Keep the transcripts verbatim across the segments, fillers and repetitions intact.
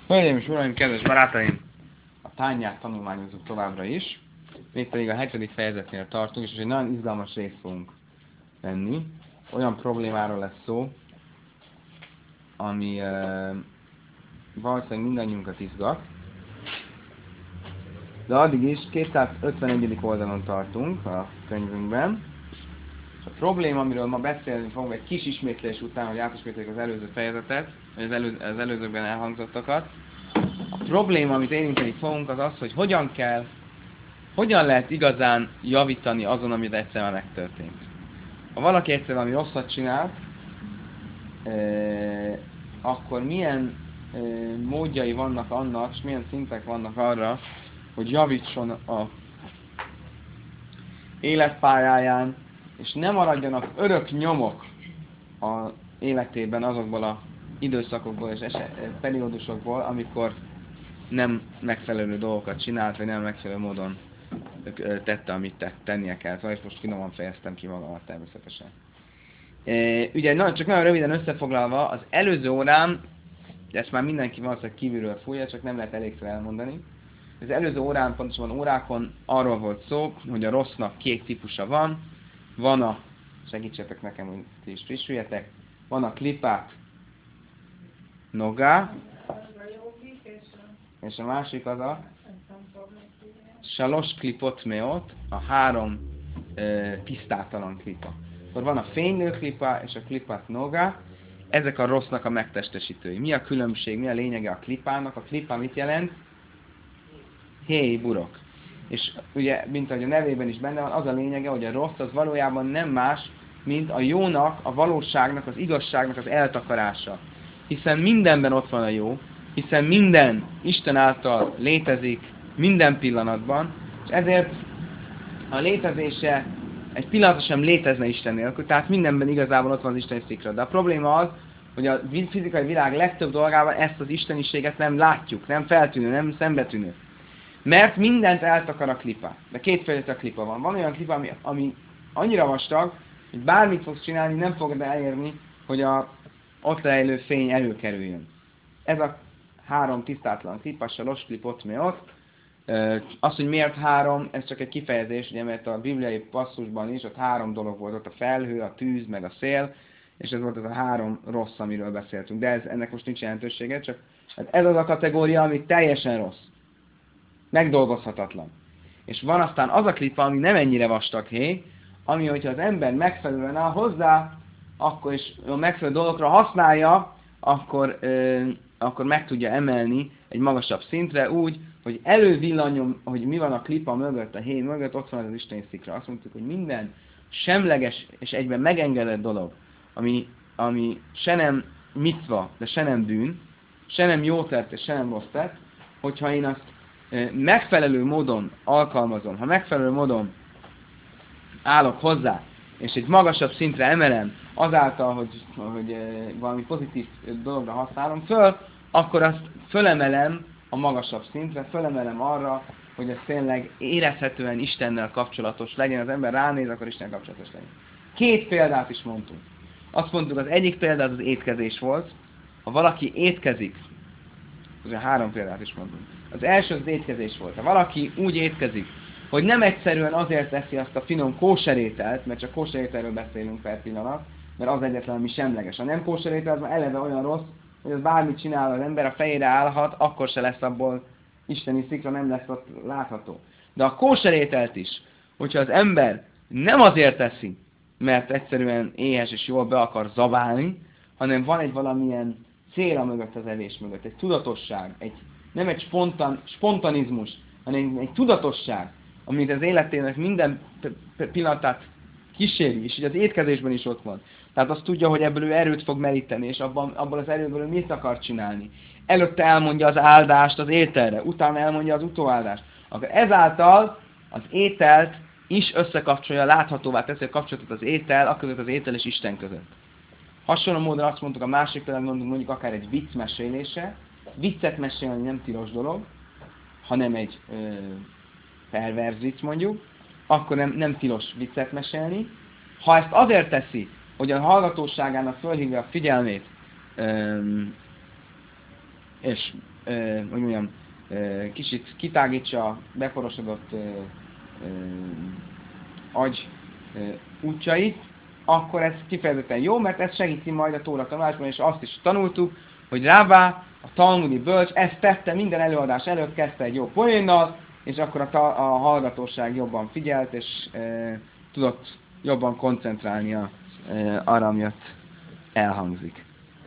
Hölgyeim és uraim, kedves barátaim! A tányát tanulmányozunk továbbra is. Mégpedig a hetedik fejezetnél tartunk, és egy nagyon izgalmas részt fogunk venni. Olyan problémáról lesz szó, ami e, valószínűleg mindannyiunkat izgat. De addig is kétszázötvenegyedik oldalon tartunk a könyvünkben. És a probléma, amiről ma beszélni fogunk egy kis ismétlés után, hogy átismételjük az előző fejezetet, vagy az, elő, az előzőkben elhangzottakat. A probléma, amit érinteni fogunk, az az, hogy hogyan kell, hogyan lehet igazán javítani azon, amit egyszer megtörtént. Ha valaki egyszer valami rosszat csinált, eh, akkor milyen eh, módjai vannak annak, és milyen szintek vannak arra, hogy javítson a életpályáján, és ne maradjanak örök nyomok az életében azokból a időszakokból és eset, periódusokból, amikor nem megfelelő dolgokat csinált, vagy nem megfelelő módon tette, amit tett, tennie kellett. Vagy most finoman fejeztem ki magamat természetesen. E, ugye nagyon, csak nagyon röviden összefoglalva, az előző órán, ezt már mindenki valószínűleg kívülről fújja, csak nem lehet elégszer elmondani. Az előző órán, pontosabban órákon arról volt szó, hogy a rossznak két típusa van. Van a, segítsetek nekem, hogy ti is frissüljetek, van a klipát nogá, és a másik az a salos klipot meot, a három e, tisztátalan klipa. Akkor van a fénylő klipa és a klipát nogá, ezek a rossznak a megtestesítői. Mi a különbség, mi a lényege a klipának? A klipa mit jelent? Héj, burok. És ugye, mint ahogy a nevében is benne van, az a lényege, hogy a rossz az valójában nem más, mint a jónak, a valóságnak, az igazságnak az eltakarása. Hiszen mindenben ott van a jó, hiszen minden Isten által létezik minden pillanatban, és ezért a létezése egy pillanatra sem létezne Isten nélkül, tehát mindenben igazából ott van az isteni szikra. De a probléma az, hogy a fizikai világ legtöbb dolgában ezt az isteniséget nem látjuk, nem feltűnő, nem szembetűnő. Mert mindent eltakar a klipa. De kétféle klipa van. Van olyan klipa, ami, ami annyira vastag, hogy bármit fogsz csinálni, nem fogod elérni, hogy a ott rejlő fény előkerüljön. Ez a három tisztátlan klipa, a los klipot meot. Az, hogy miért három, ez csak egy kifejezés, ugye, mert a bibliai passzusban is ott három dolog volt, ott a felhő, a tűz, meg a szél, és ez volt az a három rossz, amiről beszéltünk. De ez, ennek most nincs jelentősége, csak ez az a kategória, ami teljesen rossz. Megdolgozhatatlan. És van aztán az a klipa, ami nem ennyire vastag hé, ami, hogyha az ember megfelelően áll hozzá, akkor is a megfelelő dolgokra használja, akkor, ö, akkor meg tudja emelni egy magasabb szintre úgy, hogy elővillanjon, hogy mi van a klipa mögött, a hé mögött, ott van az isteni szikra. Azt mondtuk, hogy minden semleges és egyben megengedett dolog, ami, ami se nem micva, de se nem bűn, se nem jó tett, és se nem rossz tett, hogyha én azt megfelelő módon alkalmazom, ha megfelelő módon állok hozzá, és egy magasabb szintre emelem, azáltal, hogy, hogy valami pozitív dologra használom föl, akkor azt fölemelem a magasabb szintre, fölemelem arra, hogy ez tényleg érezhetően Istennel kapcsolatos legyen, az ember ránéz, akkor Isten kapcsolatos legyen. Két példát is mondtunk. Azt mondtuk, az egyik példa az az étkezés volt. Ha valaki étkezik, ugye három példát is mondtunk. Az első az étkezés volt. Ha valaki úgy étkezik, hogy nem egyszerűen azért teszi azt a finom kóserételt, mert csak kóserételről beszélünk per pillanat, mert az egyetlen, ami semleges. A nem kóserétel az már eleve olyan rossz, hogy az bármit csinál az ember, a fejére állhat, akkor se lesz abból isteni szikra, nem lesz ott látható. De a kóserételt is, hogyha az ember nem azért teszi, mert egyszerűen éhes és jól be akar zabálni, hanem van egy valamilyen cél mögött az evés mögött, egy tudatosság, egy, nem egy spontan, spontanizmus, hanem egy tudatosság, amit az életének minden pillanatát kíséri, és így az étkezésben is ott van. Tehát azt tudja, hogy ebből ő erőt fog meríteni, és abban, abból az erőből ő mit akar csinálni. Előtte elmondja az áldást az ételre, utána elmondja az utóáldást. Akkor ezáltal az ételt is összekapcsolja, láthatóvá teszi a kapcsolatot az étel, a között az étel és Isten között. Hasonló módon azt mondtuk, a másik például mondjuk, mondjuk akár egy vicc mesélése. Viccet mesélni nem tilos dolog, hanem egy ö, perverz vicc mondjuk, akkor nem, nem tilos viccet mesélni. Ha ezt azért teszi, hogy a hallgatóságának fölhívja a figyelmét, ö, és, ö, hogy mondjam, ö, kicsit kitágítsa a beporosodott ö, ö, agy ö, útjait, akkor ez kifejezetten jó, mert ez segíti majd a Tóra tanulásban, és azt is tanultuk, hogy Rábá, a talmudi bölcs, ezt tette minden előadás előtt, kezdte egy jó poénnal, és akkor a, ta- a hallgatóság jobban figyelt, és e, tudott jobban koncentrálni a, e, arra, ami ott elhangzik.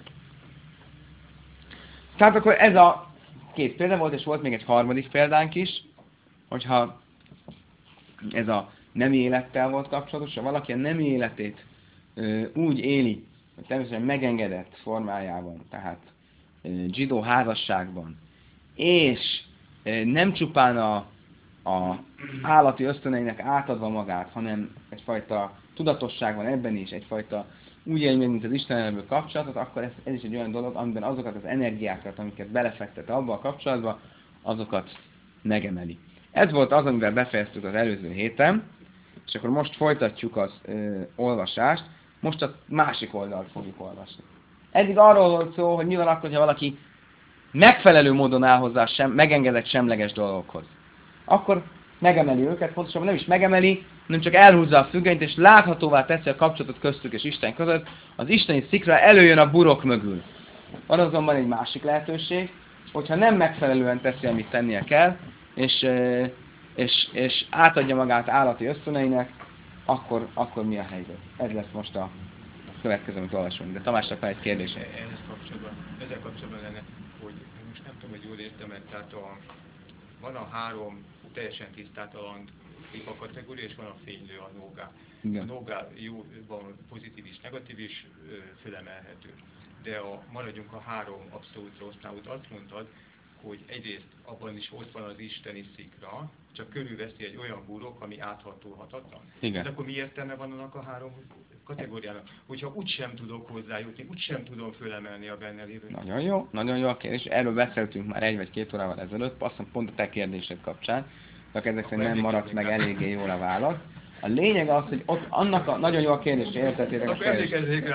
Tehát akkor ez a két példa volt, és volt még egy harmadik példánk is, hogyha ez a nemi élettel volt kapcsolatos, ha valaki a nemi életét ö, úgy éli, hogy természetesen megengedett formájában, tehát ö, zsidó házasságban, és ö, nem csupán a, a állati ösztöneinek átadva magát, hanem egyfajta tudatosság van ebben is, egyfajta úgy éli, mint az Istennel kapcsolatot, akkor ez, ez is egy olyan dolog, amiben azokat az energiákat, amiket belefektet abba a kapcsolatba, azokat megemeli. Ez volt az, amivel befejeztük az előző héten, és akkor most folytatjuk az ö, olvasást, most a másik oldalt fogjuk olvasni. Eddig arról volt szó, hogy mi van akkor, ha valaki megfelelő módon áll hozzá sem, megengedett semleges dolgokhoz. Akkor megemeli őket, pontosabban nem is megemeli, hanem csak elhúzza a függönyt, és láthatóvá teszi a kapcsolatot köztük és Isten között. Az isteni szikra előjön a burok mögül. Van azonban egy másik lehetőség, hogyha nem megfelelően teszi, amit tennie kell, és, és, és átadja magát állati ösztöneinek, akkor, akkor mi a helyzet? Ez lesz most a következő, amit olvasunk. De Tamásnak van egy kérdése. Ehhez kapcsolatban, ezzel kapcsolatban lenne, hogy most nem tudom, hogy jól értem, tehát a, van a három teljesen tisztátalan a kategória, és van a fénylő, a nógá. A nógá jó, van pozitív is, negatív is, fölemelhető. De a, maradjunk a három abszolút rossznál, ott azt mondtad, hogy egyrészt abban is ott van az isteni szikra, csak körülveszi egy olyan burok, ami áthatolhatatlan. Igen. Hát akkor mi értelme van annak a három kategóriának? Hogyha úgysem tudok hozzájutni, úgysem tudom fölemelni a benne lévő. Nagyon jó, nagyon jó a kérdés. Erről beszéltünk már egy vagy két órával ezelőtt, azt mondom, pont a te kérdésed kapcsán, csak ezek szerint nem maradt meg eléggé jól a válasz. A lényeg az, hogy ott annak a nagyon jó a kérdés, értettétek a kérdést.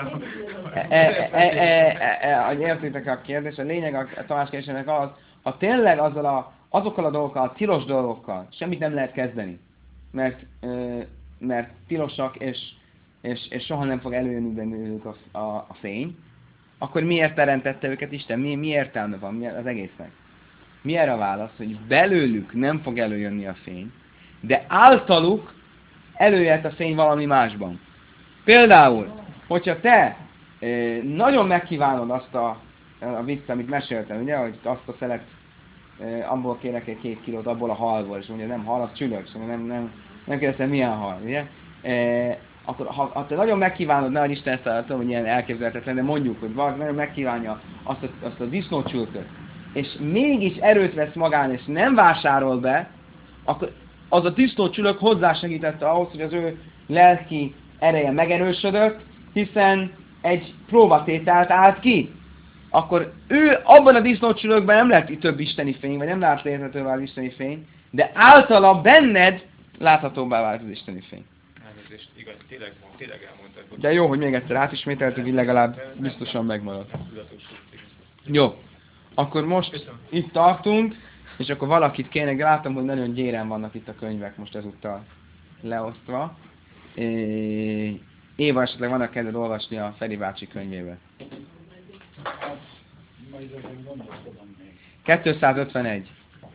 Értettétek a kérdést, a lényeg a Tamás kérdésének az, ha tényleg azzal a, azokkal a dolgokkal, a tilos dolgokkal semmit nem lehet kezdeni, mert, mert tilosak, és, és, és soha nem fog előjönni bennük a, a, a fény, akkor miért teremtette őket Isten? Mi, mi értelme van mi az egésznek? Mi erre a válasz, hogy belőlük nem fog előjönni a fény, de általuk előjött a fény valami másban. Például, hogyha te eh, nagyon megkívánod azt a, a vicc, amit meséltem, ugye, hogy azt a szelet, eh, abból kérek egy két kilót, abból a halból, és mondja, nem hal, az csülök, szóval nem, nem, nem kérdeztem, milyen hal, ugye? Eh, akkor ha, ha te nagyon megkívánod, nehogy Isten ezt tudom, hogy ilyen elképzelhetetlen, de mondjuk, hogy valaki nagyon megkívánja azt a, azt a disznócsülköt, és mégis erőt vesz magán, és nem vásárol be, akkor az a disznócsülök hozzásegítette ahhoz, hogy az ő lelki ereje megerősödött, hiszen egy próbatételt állt ki. Akkor ő abban a disznócsülökben nem lett több isteni fény, vagy nem lát érthetővé az isteni fény, de általa benned láthatóbbá vált az isteni fény. Elnézést, igaz, tényleg, tényleg elmondtad. Hogy de jó, hogy még egyszer átismételtük, így legalább biztosan megmaradt. Jó, akkor most Köszönöm. Itt tartunk, és akkor valakit kéne, látom, hogy nagyon gyéren vannak itt a könyvek most ezúttal leosztva. Éva, esetleg vannak kedved olvasni a Feri bácsi könyvébe. kétszázötvenegy.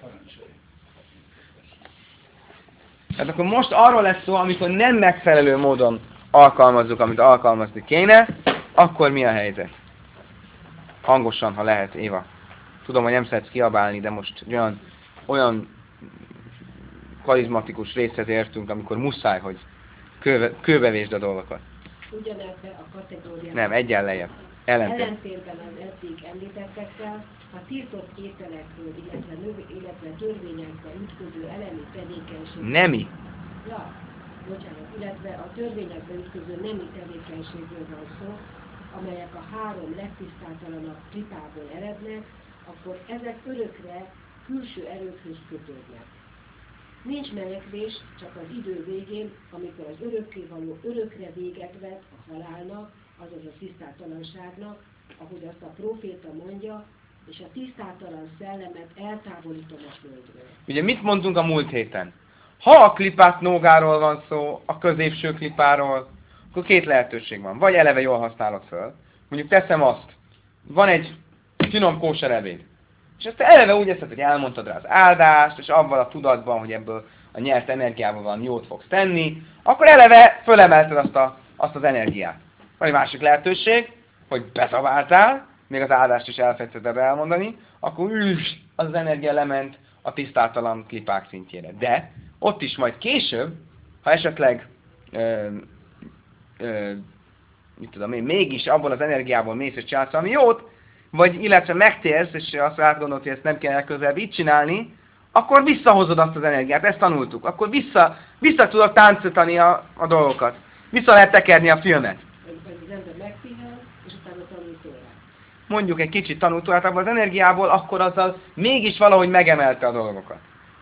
Tehát akkor most arról lesz szó, amikor nem megfelelő módon alkalmazzuk, amit alkalmazni kéne, akkor mi a helyzet? Hangosan, ha lehet, Éva. Tudom, hogy nem szeretsz kiabálni, de most olyan, olyan karizmatikus részhez értünk, amikor muszáj, hogy kőbe, kőbevésd a dolgokat. Ugyanebben a kategóriában. Nem, egyen lejjebb. Ellentétben az eddig említettekkel, a tiltott ételekről, illetve, növ, illetve törvényekbe ütköző elemi tevékenység. Nemi. Ja, bocsánat, illetve a törvényekbe ütköző nemi tevékenységről van szó, amelyek a három legtisztátalanabb klipából erednek, akkor ezek örökre külső erőkhöz kötődnek. Nincs menekvés, csak az idő végén, amikor az örökkévaló örökre véget vet a halálnak, azaz a tisztátalanságnak, ahogy azt a próféta mondja, és a tisztátalan szellemet eltávolítom a földről. Ugye mit mondtunk a múlt héten? Ha a klipát nógáról van szó, a középső klipáról, akkor két lehetőség van. Vagy eleve jól használod föl. Mondjuk teszem azt, van egy finom kóser ebéd. És ezt eleve úgy eszed, hogy elmondtad rá az áldást, és avval a tudatban, hogy ebből a nyert energiával van jót fogsz tenni, akkor eleve fölemelted azt, a, azt az energiát. Van egy másik lehetőség, hogy bezaváltál, még az áldást is elfelejtetted erre elmondani, akkor üss, az az energia lement a tisztátalan klipák szintjére. De ott is majd később, ha esetleg ö, ö, mit tudom én, mégis abból az energiából mész és csinálsz valami jót, vagy illetve megtérsz, és azt átgondolod, hogy ezt nem kell elközelebb így csinálni, akkor visszahozod azt az energiát, ezt tanultuk. Akkor vissza, vissza tudod táncítani a, a dolgokat. Vissza lehet tekerni a filmet. Vagy az ember megpihen, és utána tanul Tórát. Mondjuk egy kicsit tanult Tórát abból az energiából, akkor azzal mégis valahogy megemelte a dolgokat.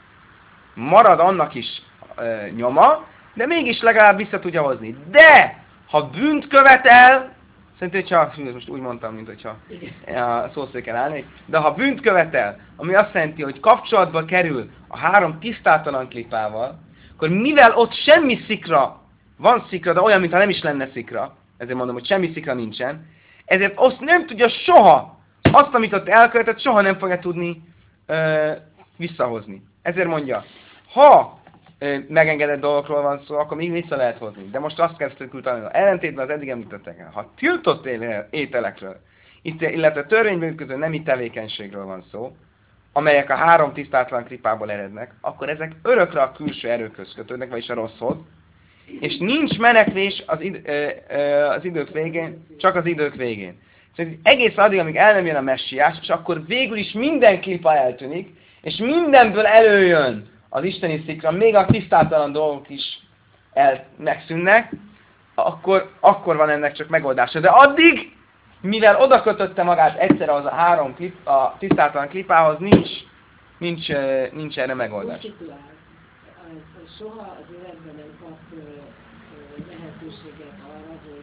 Marad annak is e, nyoma, de mégis legalább vissza tudja hozni. De, ha bűnt követel, szerintem, hogyha, most úgy mondtam, mint hogyha a szószéken állnék, de ha bűnt követel, ami azt jelenti, hogy kapcsolatba kerül a három tisztátalan klipával, akkor mivel ott semmi szikra, van szikra, de olyan, mintha nem is lenne szikra, ezért mondom, hogy semmi szikra nincsen, ezért azt nem tudja soha, azt, amit ott elkövetett, soha nem fogja tudni ö, visszahozni. Ezért mondja, ha ö, megengedett dolgokról van szó, akkor még vissza lehet hozni. De most azt kezdtük utána, ellentétben az eddig említettek, ha tiltott ételekről, illetve törvényben ütköző nemi tevékenységről van szó, amelyek a három tisztátlan klipából erednek, akkor ezek örökre a külső erőkhöz kötődnek, vagyis a rosszhoz, és nincs menekvés az, id- ö, ö, az idők végén, csak az idők végén. Szóval egész addig, amíg el nem jön a messiás, és akkor végül is minden klipa eltűnik, és mindenből előjön az isteni szikra, még a tisztátalan dolgok is el, megszűnnek, akkor, akkor van ennek csak megoldása. De addig, mivel oda kötötte magát egyszer az a három klip, a tisztátalan klipához, nincs, nincs, nincs erre megoldás. Soha az életben nem kap uh, uh, lehetőséget arra, hogy,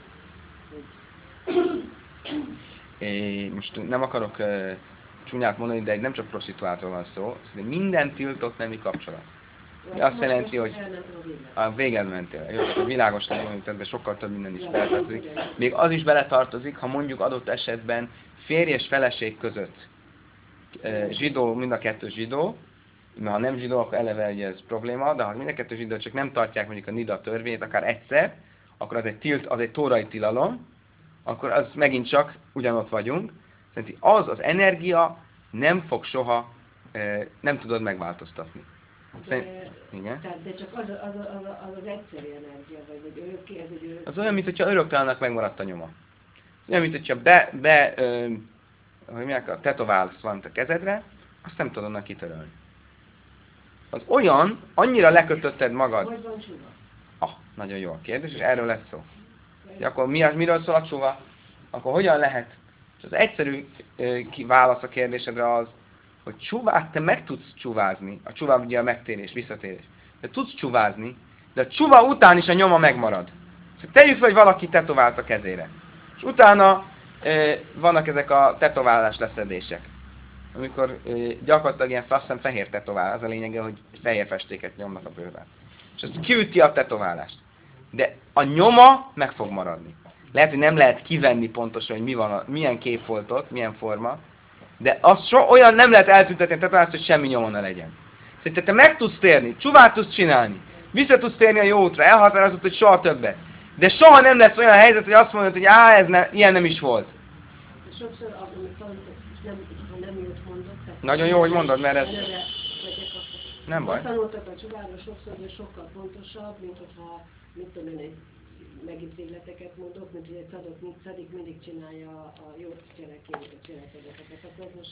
hogy... É, most nem akarok uh, csúnyát mondani, de nem csak prostituáltról van szó, szóval minden tiltott nemi kapcsolat. De azt jelenti, hogy a véged mentél. Jó, a világos legyen, de sokkal több minden is beletartozik. Még az is beletartozik, ha mondjuk adott esetben férj és feleség között uh, zsidó, mind a kettő zsidó, mert ha nem zsidó, akkor eleve ugye ez probléma, de ha mind a kettő zsidó csak nem tartják mondjuk a nida törvényét, akár egyszer, akkor az egy, tilt, az egy tórai tilalom, akkor az megint csak ugyanott vagyunk. Szerintem az az energia nem fog soha, eh, nem tudod megváltoztatni. Szerint, de, igen? Tehát, de csak az az, az, az, az, az egyszerű energia, vagy, vagy örökké, ez egy örökké. Az olyan, mintha öröktelennek megmaradt a nyoma. Az olyan, mintha be, be ö, hogy mondják, a tetoválsz valamit a kezedre, azt nem tudod onnan kitörölni. Az olyan, annyira lekötötted magad. Hogy van csuva? Ah, nagyon jó a kérdés, és erről lesz szó. Ja, akkor mi az, miről szól a csuva? Akkor hogyan lehet? És az egyszerű ö, válasz a kérdésedre az, hogy csuvát te meg tudsz csuvázni. A csuva ugye a megtérés, visszatérés. De tudsz csuvázni, de a csuva után is a nyoma megmarad. Szóval tegyük fel, hogy valaki tetovált a kezére. És utána ö, vannak ezek a tetoválás leszedések. Amikor ö, gyakorlatilag ilyen faszem fehér tetovál, az a lényege, hogy fehér festéket nyomnak a bőrben. És ez kiüti a tetoválást. De a nyoma meg fog maradni. Lehet, hogy nem lehet kivenni pontosan, hogy mi van a, milyen kép volt ott, milyen forma, de az so, olyan nem lehet eltüntetni a tetoválást, hogy semmi nyoma ne legyen. Szerintem te meg tudsz térni, csuvát tudsz csinálni, vissza tudsz térni a jó útra, elhatározott, hogy soha többet. De soha nem lesz olyan helyzet, hogy azt mondod, hogy á, ez ne, ilyen nem is volt. Sokszor, amit nem, ha nem jót mondok. Nagyon jó, hogy mondod, mert ez... Nem baj. Azt tanultak a csuváról sokszor, hogy sokkal fontosabb, mint hogyha, mit tudom én, egy megint végleteket mondok, mint hogy egy cadok, cadik mindig csinálja a jó cselekedeteket. Akkor most...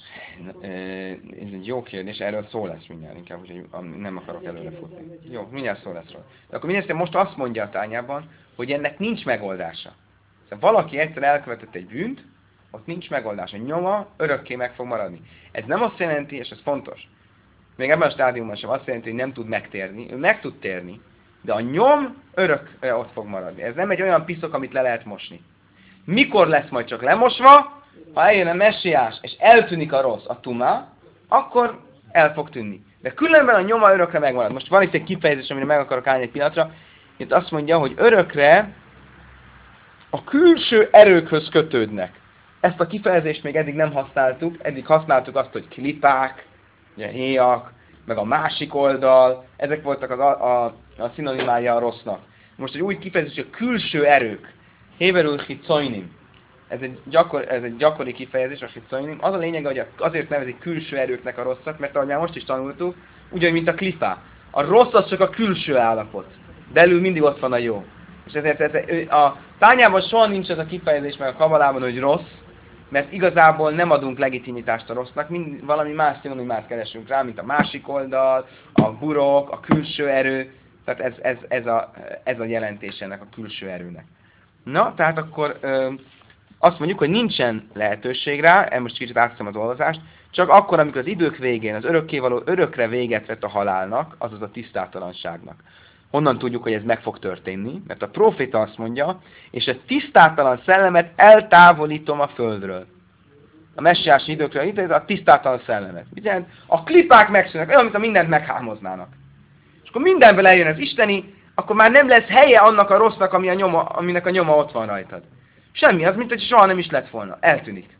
Ez egy jó kérdés, erről szó lesz mindjárt, inkább, hogy nem akarok előre futni. Jó, mindjárt szó lesz róla. De akkor mindjárt most azt mondja a tányában, hogy ennek nincs megoldása. Szóval valaki egyszer elkövetett egy bűnt, ott nincs megoldása. Nyoma örökké meg fog maradni. Ez nem azt jelenti, és ez fontos, még ebben a stádiumban sem azt jelenti, hogy nem tud megtérni. Ő meg tud térni, de a nyom örökre ott fog maradni. Ez nem egy olyan piszok, amit le lehet mosni. Mikor lesz majd csak lemosva? Ha eljön a messiás, és eltűnik a rossz, a tuma, akkor el fog tűnni. De különben a nyoma örökre megmarad. Most van itt egy kifejezés, amire meg akarok állni egy pillanatra. Itt azt mondja, hogy örökre a külső erőkhöz kötődnek. Ezt a kifejezést még eddig nem használtuk. Eddig használtuk azt, hogy klipák, ugye, héjak, meg a másik oldal. Ezek voltak az a, a, a szinonimája a rossznak. Most egy új kifejezés, hogy a külső erők. Héberül hicoinim. Ez egy, gyakor, ez egy gyakori kifejezés, a hicoinim. Az a lényeg, hogy azért nevezik külső erőknek a rosszat, mert ahogy már most is tanultuk, ugyanúgy, mint a klipá. A rossz az csak a külső állapot. Belül mindig ott van a jó. És ezért ez, a tányában soha nincs ez a kifejezés, meg a kabalában, hogy rossz, mert igazából nem adunk legitimitást a rossznak, mind, valami más szinonimát keresünk rá, mint a másik oldal, a burok, a külső erő. Tehát ez, ez, ez, a, ez a jelentés ennek a külső erőnek. Na, tehát akkor ö, azt mondjuk, hogy nincsen lehetőség rá, most kicsit átveszem az olvasást, csak akkor, amikor az idők végén az örökkévaló örökre véget vett a halálnak, azaz a tisztátalanságnak. Honnan tudjuk, hogy ez meg fog történni? Mert a próféta azt mondja, és a tisztátalan szellemet eltávolítom a földről. A messiási időkről itt a tisztátalan szellemet. Mit jelent? A klipák megszűnnek, olyan, mint a mindent meghámoznának. És akkor mindenből eljön az isteni, akkor már nem lesz helye annak a rossznak, ami a nyoma, aminek a nyoma ott van rajtad. Semmi, az mint hogy soha nem is lett volna. Eltűnik.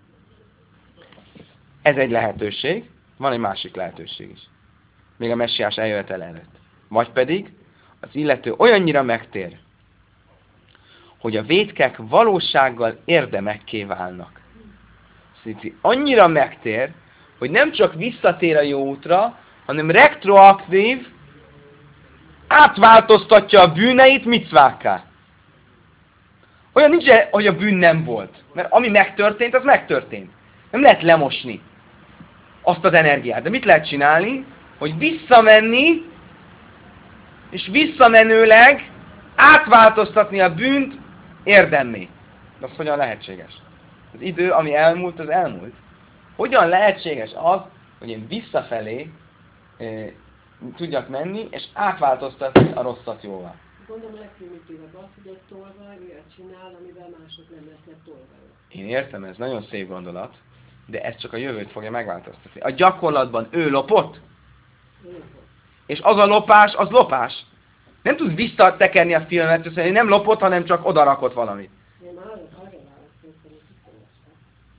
Ez egy lehetőség, van egy másik lehetőség is. Még a messiás eljövetel előtt. Vagy pedig az illető olyannyira megtér, hogy a vétkek valósággal érdemekké válnak. Szóval annyira megtér, hogy nem csak visszatér a jó útra, hanem retroaktív, átváltoztatja a bűneit micvákká. Olyan nincs, hogy a bűn nem volt. Mert ami megtörtént, az megtörtént. Nem lehet lemosni azt az energiát. De mit lehet csinálni? Hogy visszamenni, és visszamenőleg átváltoztatni a bűnt érdemé. De az hogyan lehetséges? Az idő, ami elmúlt, az elmúlt. Hogyan lehetséges az, hogy én visszafelé e, tudjak menni, és átváltoztatni a rosszat jóval? Gondolom a legprimitívebb az, hogy egy tolvaj olyat csinál, amivel mások nem lesznek tolvajok. Én értem, ez nagyon szép gondolat, de ez csak a jövőt fogja megváltoztatni. A gyakorlatban ő lopott, és az a lopás, az lopás. Nem tud visszatekerni a filmet, és nem lopott, hanem csak odarakott valamit. Én már arra, arra választottam, hogy kifejeztem.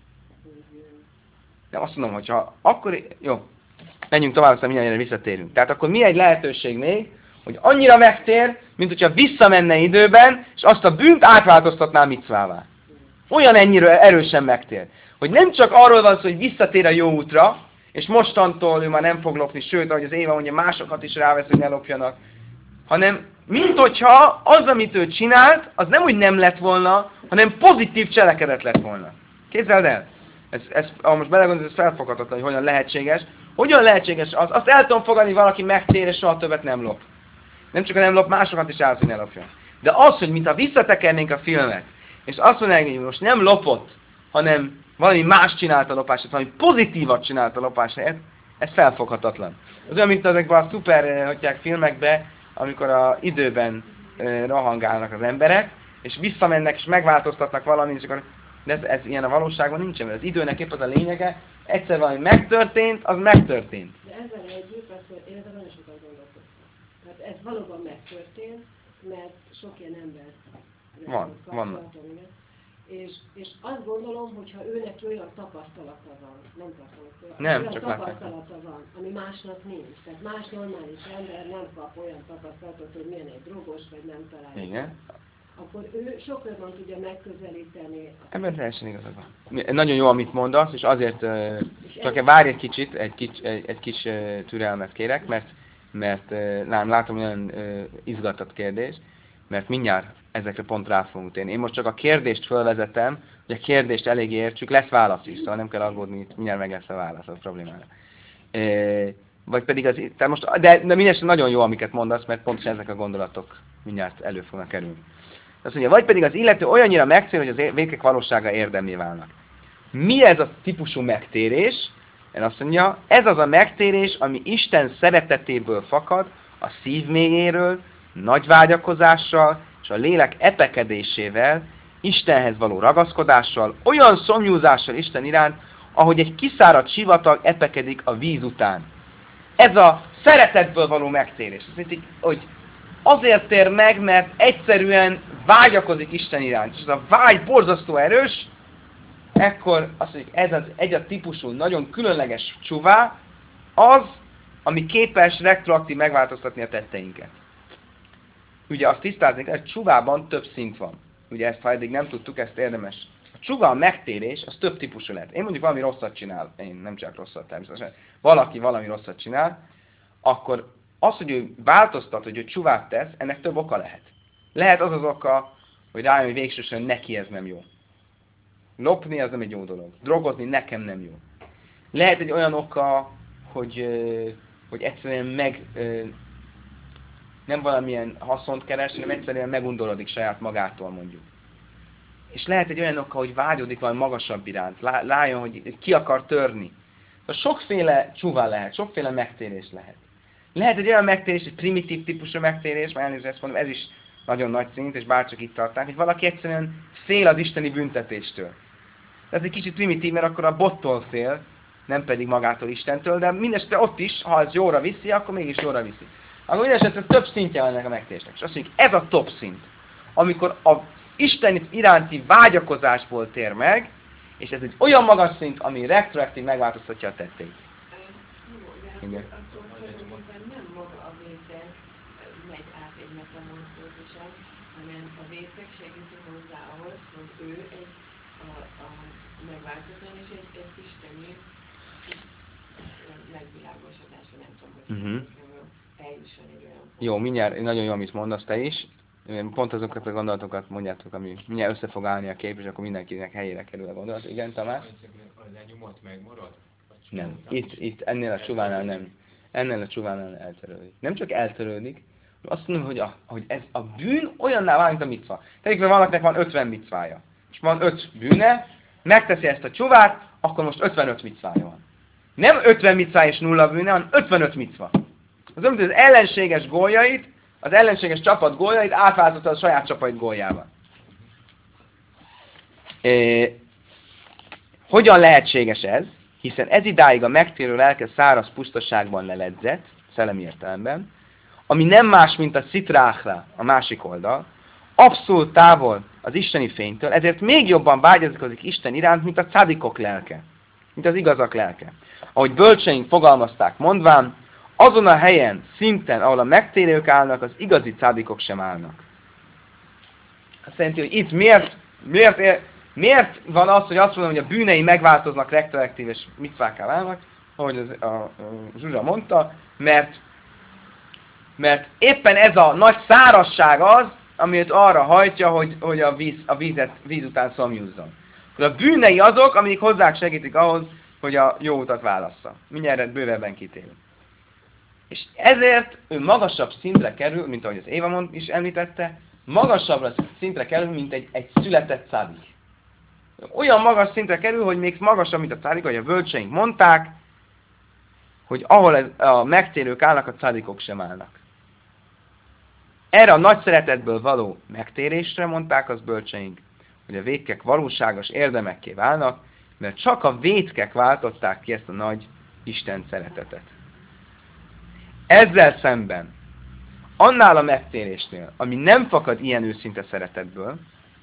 De azt mondom, hogyha akkor... Jó, menjünk tovább, aztán mindjárt visszatérünk. Tehát akkor mi egy lehetőség még, hogy annyira megtér, mint hogyha visszamenne időben, és azt a bűnt átváltoztatná micvává. Olyan ennyire erősen megtér. Hogy nem csak arról van szó, hogy visszatér a jó útra, és mostantól ő már nem fog lopni, sőt, ahogy az Éva mondja, másokat is rávesz, hogy ne lopjanak, hanem mint hogyha az, amit ő csinált, az nem úgy nem lett volna, hanem pozitív cselekedet lett volna. Képzeld el! Ez, ez, ha most belegondolsz, ez felfoghatatlan, hogy hogyan lehetséges. Hogyan lehetséges az? Azt el tudom fogadni, hogy valaki megtér, és soha többet nem lop. Nem csak, hogy nem lop, másokat is állt, hogy ne lopjon. De az, hogy mintha visszatekernénk a filmet, és azt mondanánk, hogy most nem lopott, hanem valami más csinálta a lopás, valami pozitívat csinálta a lopás helyett, ez felfoghatatlan. Az olyan, mint ezekben a szuper, hagyják filmekbe, amikor a időben eh, rohangálnak az emberek, és visszamennek, és megváltoztatnak valamit, és akkor, de ez, ez ilyen a valóságban nincsen, mert az időnek épp az a lényege, egyszer valami megtörtént, az megtörtént. De ezzel együtt, azt, én ezzel nagyon sokat gondolkoztam. Tehát ez valóban megtörtént, mert sok ilyen ember van, van. És, és azt gondolom, hogy ha őnek olyan tapasztalata van, nem tapasztalata, nem, olyan csak tapasztalata van, ami másnak nincs. Tehát más normális ember nem kap olyan tapasztalatot, hogy milyen egy drogos, vagy nem találja. Igen. Akkor ő sokkal jobban tudja megközelíteni. Ebben teljesen igazad van. Nagyon jó, amit mondasz, és azért uh, csak várj egy kicsit, egy kis, egy, egy kis uh, türelmet kérek, mert, mert uh, lám, látom, hogy nagyon uh, izgatott kérdés, mert mindjárt ezekre pont rá fogunk térni. Én most csak a kérdést fölvezetem, hogy a kérdést elég értsük, lesz válasz is, szóval nem kell aggódni, itt mindjárt meg lesz a válasz a problémára. E, vagy pedig az, tehát most, de, de mindesetre nagyon jó, amiket mondasz, mert pontosan ezek a gondolatok mindjárt elő fognak kerülni. Azt mondja, vagy pedig az illető olyannyira megtér, hogy az vétkek valósága érdemé válnak. Mi ez a típusú megtérés? Én azt mondja, ez az a megtérés, ami Isten szeretetéből fakad, a szív mélyéről, nagy vágyakozással, és a lélek epekedésével, Istenhez való ragaszkodással, olyan szomjúzással Isten iránt, ahogy egy kiszáradt sivatag epekedik a víz után. Ez a szeretetből való megtérés. Azt mondjuk, hogy azért tér meg, mert egyszerűen vágyakozik Isten iránt. És ez a vágy borzasztó erős, ekkor azt mondjuk, ez az egy a típusú, nagyon különleges csuvá, az, ami képes retroaktív megváltoztatni a tetteinket. Ugye azt tisztázni kell, hogy csuvában több szint van. Ugye ezt, ha eddig nem tudtuk, ezt érdemes. A csuva, a megtérés, az több típusú lehet. Én mondjuk valami rosszat csinál, én nem csak rosszat természetesen, valaki valami rosszat csinál, akkor az, hogy ő változtat, hogy ő csuvát tesz, ennek több oka lehet. Lehet az az oka, hogy rájön, hogy végsősorban neki ez nem jó. Lopni az nem egy jó dolog. Drogozni nekem nem jó. Lehet egy olyan oka, hogy, hogy egyszerűen meg nem valamilyen haszont keres, hanem egyszerűen megundorodik saját magától, mondjuk. És lehet egy olyan oka, hogy vágyodik valami magasabb iránt, lájon, hogy ki akar törni. Sokféle csúvá lehet, sokféle megtérés lehet. Lehet egy olyan megtérés, egy primitív típusú megtérés, már elnézést ezt mondom, ez is nagyon nagy szint, és bárcsak itt tartják, hogy valaki egyszerűen fél az isteni büntetéstől. Ez egy kicsit primitív, mert akkor a bottól fél, nem pedig magától Istentől, de mindesetre ott is, ha ez jóra viszi, akkor mégis jóra viszi. Akkor mindesetre több szintje van ennek a megtérésnek. És azt mondjuk, ez a top szint, amikor az Isten iránti vágyakozásból tér meg, és ez egy olyan magas szint, ami retroaktív megváltoztatja a tetteit. Igen. Nem maga a vétek megy át egy metamorfózison, hanem a vétek segíti hozzá ahhoz, hogy ő egy a, a megváltozón és egy, egy isteni megvilágosodásra, nem tudom, hogy uh-huh. eljusson egy olyan fog. Jó, mindjárt nagyon jó, amit mondasz te is. Pont azokat a gondolatokat mondjátok, ami mindjárt össze fog állni a kép, és akkor mindenkinek helyére kerül a gondolat. Igen, Tamás? A lenyomat megmarad? Nem. Itt, itt, ennél a csuvánál nem. Ennél a csuvánál eltörődik. Nem csak eltörődik, azt mondom, hogy, a, hogy ez a bűn olyanná válik, mint a micva. Tegyük fel, valakinek van ötven micvája. És van öt bűne, megteszi ezt a csuvát, akkor most ötvenöt micvája van. Nem ötven micvá és nulla bűne, hanem ötvenöt micva. Az olyan, az ellenséges góljait, az ellenséges csapat góljait átváltotta a saját csapat góljával. E, hogyan lehetséges ez? Hiszen ez idáig a megtérő lelke száraz pusztaságban leledzett, szellemi értelemben, ami nem más, mint a szitráhra, a másik oldal, abszolút távol az isteni fénytől, ezért még jobban vágyakozik Isten iránt, mint a cádikok lelke, mint az igazak lelke. Ahogy bölcseink fogalmazták mondván, azon a helyen, szinten, ahol a megtérők állnak, az igazi cádikok sem állnak. Azt jelenti, hogy itt miért, miért, miért van az, hogy azt mondom, hogy a bűnei megváltoznak retroaktív és micvákká válnak, ahogy az, a, a Zsuzsa mondta, mert, mert éppen ez a nagy szárazság az, ami őt arra hajtja, hogy, hogy a, víz, a vízet, víz után szomjúzzon. A bűnei azok, amik hozzá segítik ahhoz, hogy a jó utat válassza. Mindjárt bővebben kitérünk. És ezért ő magasabb szintre kerül, mint ahogy az Éva mond is említette, magasabbra szintre kerül, mint egy, egy született cádik. Olyan magas szintre kerül, hogy még magasabb, mint a cádik, ahogy a bölcseink mondták, hogy ahol ez, a megtérők állnak, a cádikok sem állnak. Erre a nagy szeretetből való megtérésre mondták az bölcseink, hogy a vétkek valóságos érdemekké válnak, mert csak a vétkek váltották ki ezt a nagy Isten szeretetet. Ezzel szemben, annál a megtérésnél, ami nem fakad ilyen őszinte szeretetből,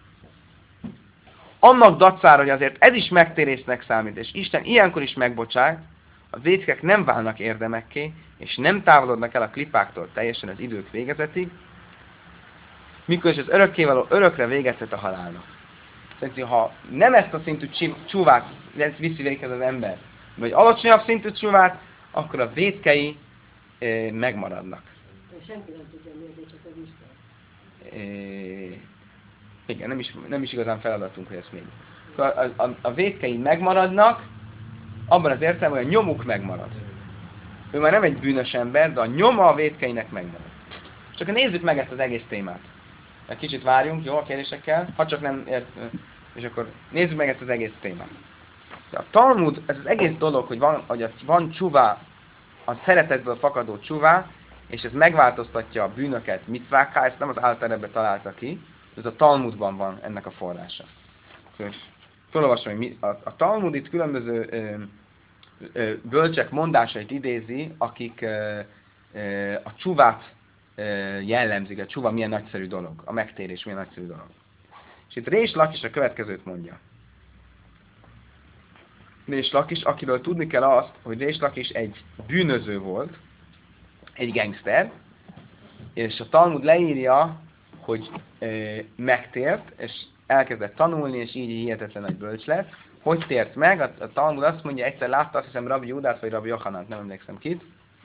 annak dacára, hogy azért ez is megtérésnek számít, és Isten ilyenkor is megbocsát, a vétkek nem válnak érdemekké, és nem távolodnak el a klipáktól teljesen az idők végezetig, mikor is az örökkévaló örökre véget vet a halálnak. Szerintem, ha nem ezt a szintű csúvát viszi véghez az ember, vagy alacsonyabb szintű csúvát, akkor a vétkei e, megmaradnak. Senki nem tudja miért, csak az Isten. E, igen, nem is, nem is igazán feladatunk, hogy ezt még. A, a, a vétkei megmaradnak, abban az értelemben, hogy a nyomuk megmarad. Ő már nem egy bűnös ember, de a nyoma a vétkeinek megmarad. Csak nézzük meg ezt az egész témát. Egy kicsit várjunk, jó, a kérdésekkel, ha csak nem ért, és akkor nézzük meg ezt az egész témát. De a Talmud, ez az egész dolog, hogy van, hogy van csuvá, a szeretetből fakadó csuvá, és ez megváltoztatja a bűnöket micvákká, ezt nem az által ebbe találta ki, Ez a Talmudban van ennek a forrása. Felolvasom, hogy mi, a, a Talmud itt különböző ö, ö, bölcsek mondásait idézi, akik ö, ö, a csuvát ö, jellemzik, a csuva milyen nagyszerű dolog, a megtérés milyen nagyszerű dolog. És itt Rés Lakis a következőt mondja. Rés Lakis, akiről tudni kell azt, hogy Rés Lakis egy bűnöző volt, egy gangster, és a Talmud leírja, hogy ö, megtért, és elkezdett tanulni, és így hihetetlen nagy bölcs lett. Hogy tért meg? A, a Talmud azt mondja, egyszer látta, azt hiszem Rabbi Judát, vagy Rabbi Jochanant, nem emlékszem kit,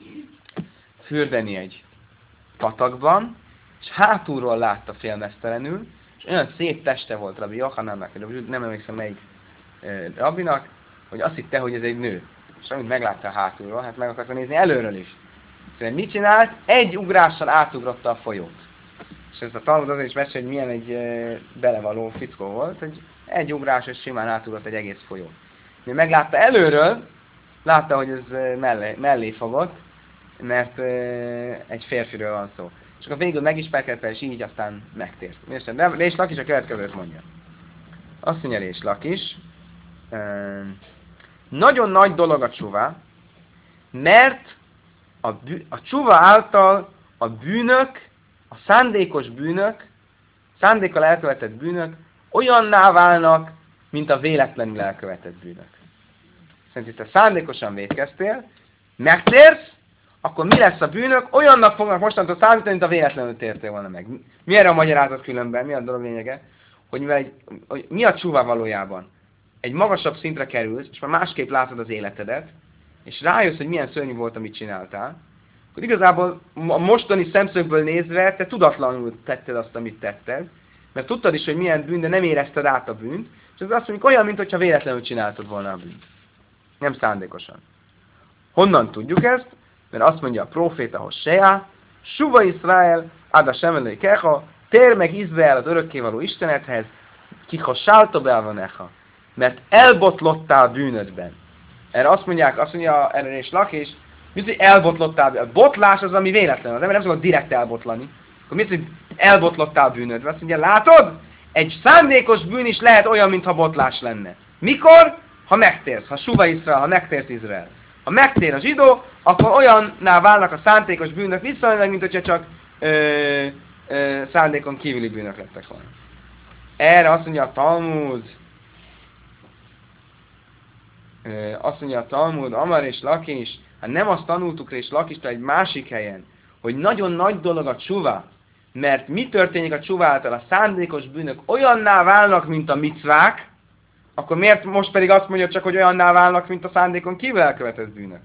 fürdeni egy patakban, és hátulról látta félmeztelenül, és olyan szép teste volt Rabbi Jochanannak, nem emlékszem melyik e, rabbinak, hogy azt hitte, hogy ez egy nő. És amit meglátta hátulról, hát meg akarta nézni előről is. Szóval mit csinált? Egy ugrással átugrotta a folyót. És ez a Talmud azért is mesél, hogy milyen egy e, belevaló fickó volt, hogy egy ugrás, és simán átugrott egy egész folyót. Mi meglátta előről, látta, hogy ez mellé, mellé fogott, mert e, egy férfiről van szó. És akkor végül megismerkedett, és így aztán megtért. De Rés Lakis a következőt mondja. Azt mondja Rés Lakis, e, nagyon nagy dolog a csuva, mert a, bű, a csuva által a bűnök, a szándékos bűnök, szándékkal elkövetett bűnök olyanná válnak, mint a véletlenül elkövetett bűnök. Szerint, te szándékosan vétkeztél, megtérsz, akkor mi lesz a bűnök? Olyannak fognak mostantól számítani, mint a véletlenül tértél volna meg. Mi erre a magyarázat különben? Mi a dolog lényege? Hogy, mivel egy, hogy mi a csuva valójában? Egy magasabb szintre kerülsz, és már másképp látod az életedet, és rájössz, hogy milyen szörnyű volt, amit csináltál, akkor igazából a mostani szemszögből nézve te tudatlanul tetted azt, amit tetted, mert tudtad is, hogy milyen bűn, de nem érezted át a bűnt, és ez azt mondjuk olyan, mintha véletlenül csináltad volna a bűnt. Nem szándékosan. Honnan tudjuk ezt? Mert azt mondja a próféta Hosea, Suva Israel, Ada Semelői Kecha, tér meg Izrael az örökkévaló Istenedhez, kiha sálta belvanecha, mert elbotlottál bűnödben. Erre azt mondják, azt mondja erre is Lakis, mit, hogy elbotlottál, a botlás az, ami véletlen, az ember nem szabad direkt elbotlani. Akkor mit, hogy elbotlottál bűnödbe? Azt mondja, látod? Egy szándékos bűn is lehet olyan, mintha botlás lenne. Mikor? Ha megtérsz, ha Suva Izrael, ha megtért Izrael. Ha megtér a zsidó, akkor olyanná válnak a szándékos bűnök viszonylag, mint hogyha csak ö, ö, szándékon kívüli bűnök lettek volna. Erre azt mondja a Talmud, ö, azt mondja a Talmud, Amar és Lakis, hát nem azt tanultuk és Lakistól egy másik helyen, hogy nagyon nagy dolog a csuva, mert mi történik a csuva által? A szándékos bűnök olyanná válnak, mint a micvák, akkor miért most pedig azt mondja csak, hogy olyanná válnak, mint a szándékon kívül elkövetett bűnök?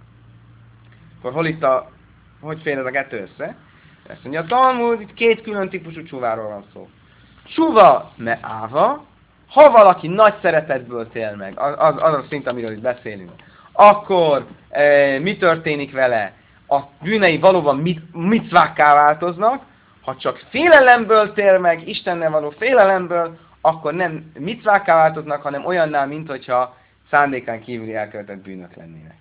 Akkor hol itt a... Hogy fér ez a kettő össze? Ezt mondja a Talmud, itt két külön típusú csuváról van szó. Csuva me áva, ha valaki nagy szeretetből tél meg, az, az a szint, amiről itt beszélünk, akkor e, mi történik vele? A bűnei valóban mit, micvákká változnak, ha csak félelemből tél meg, Istennel való félelemből, akkor nem micvákká változnak, hanem olyanná, mint hogyha szándékán kívüli elkövetett bűnök lennének.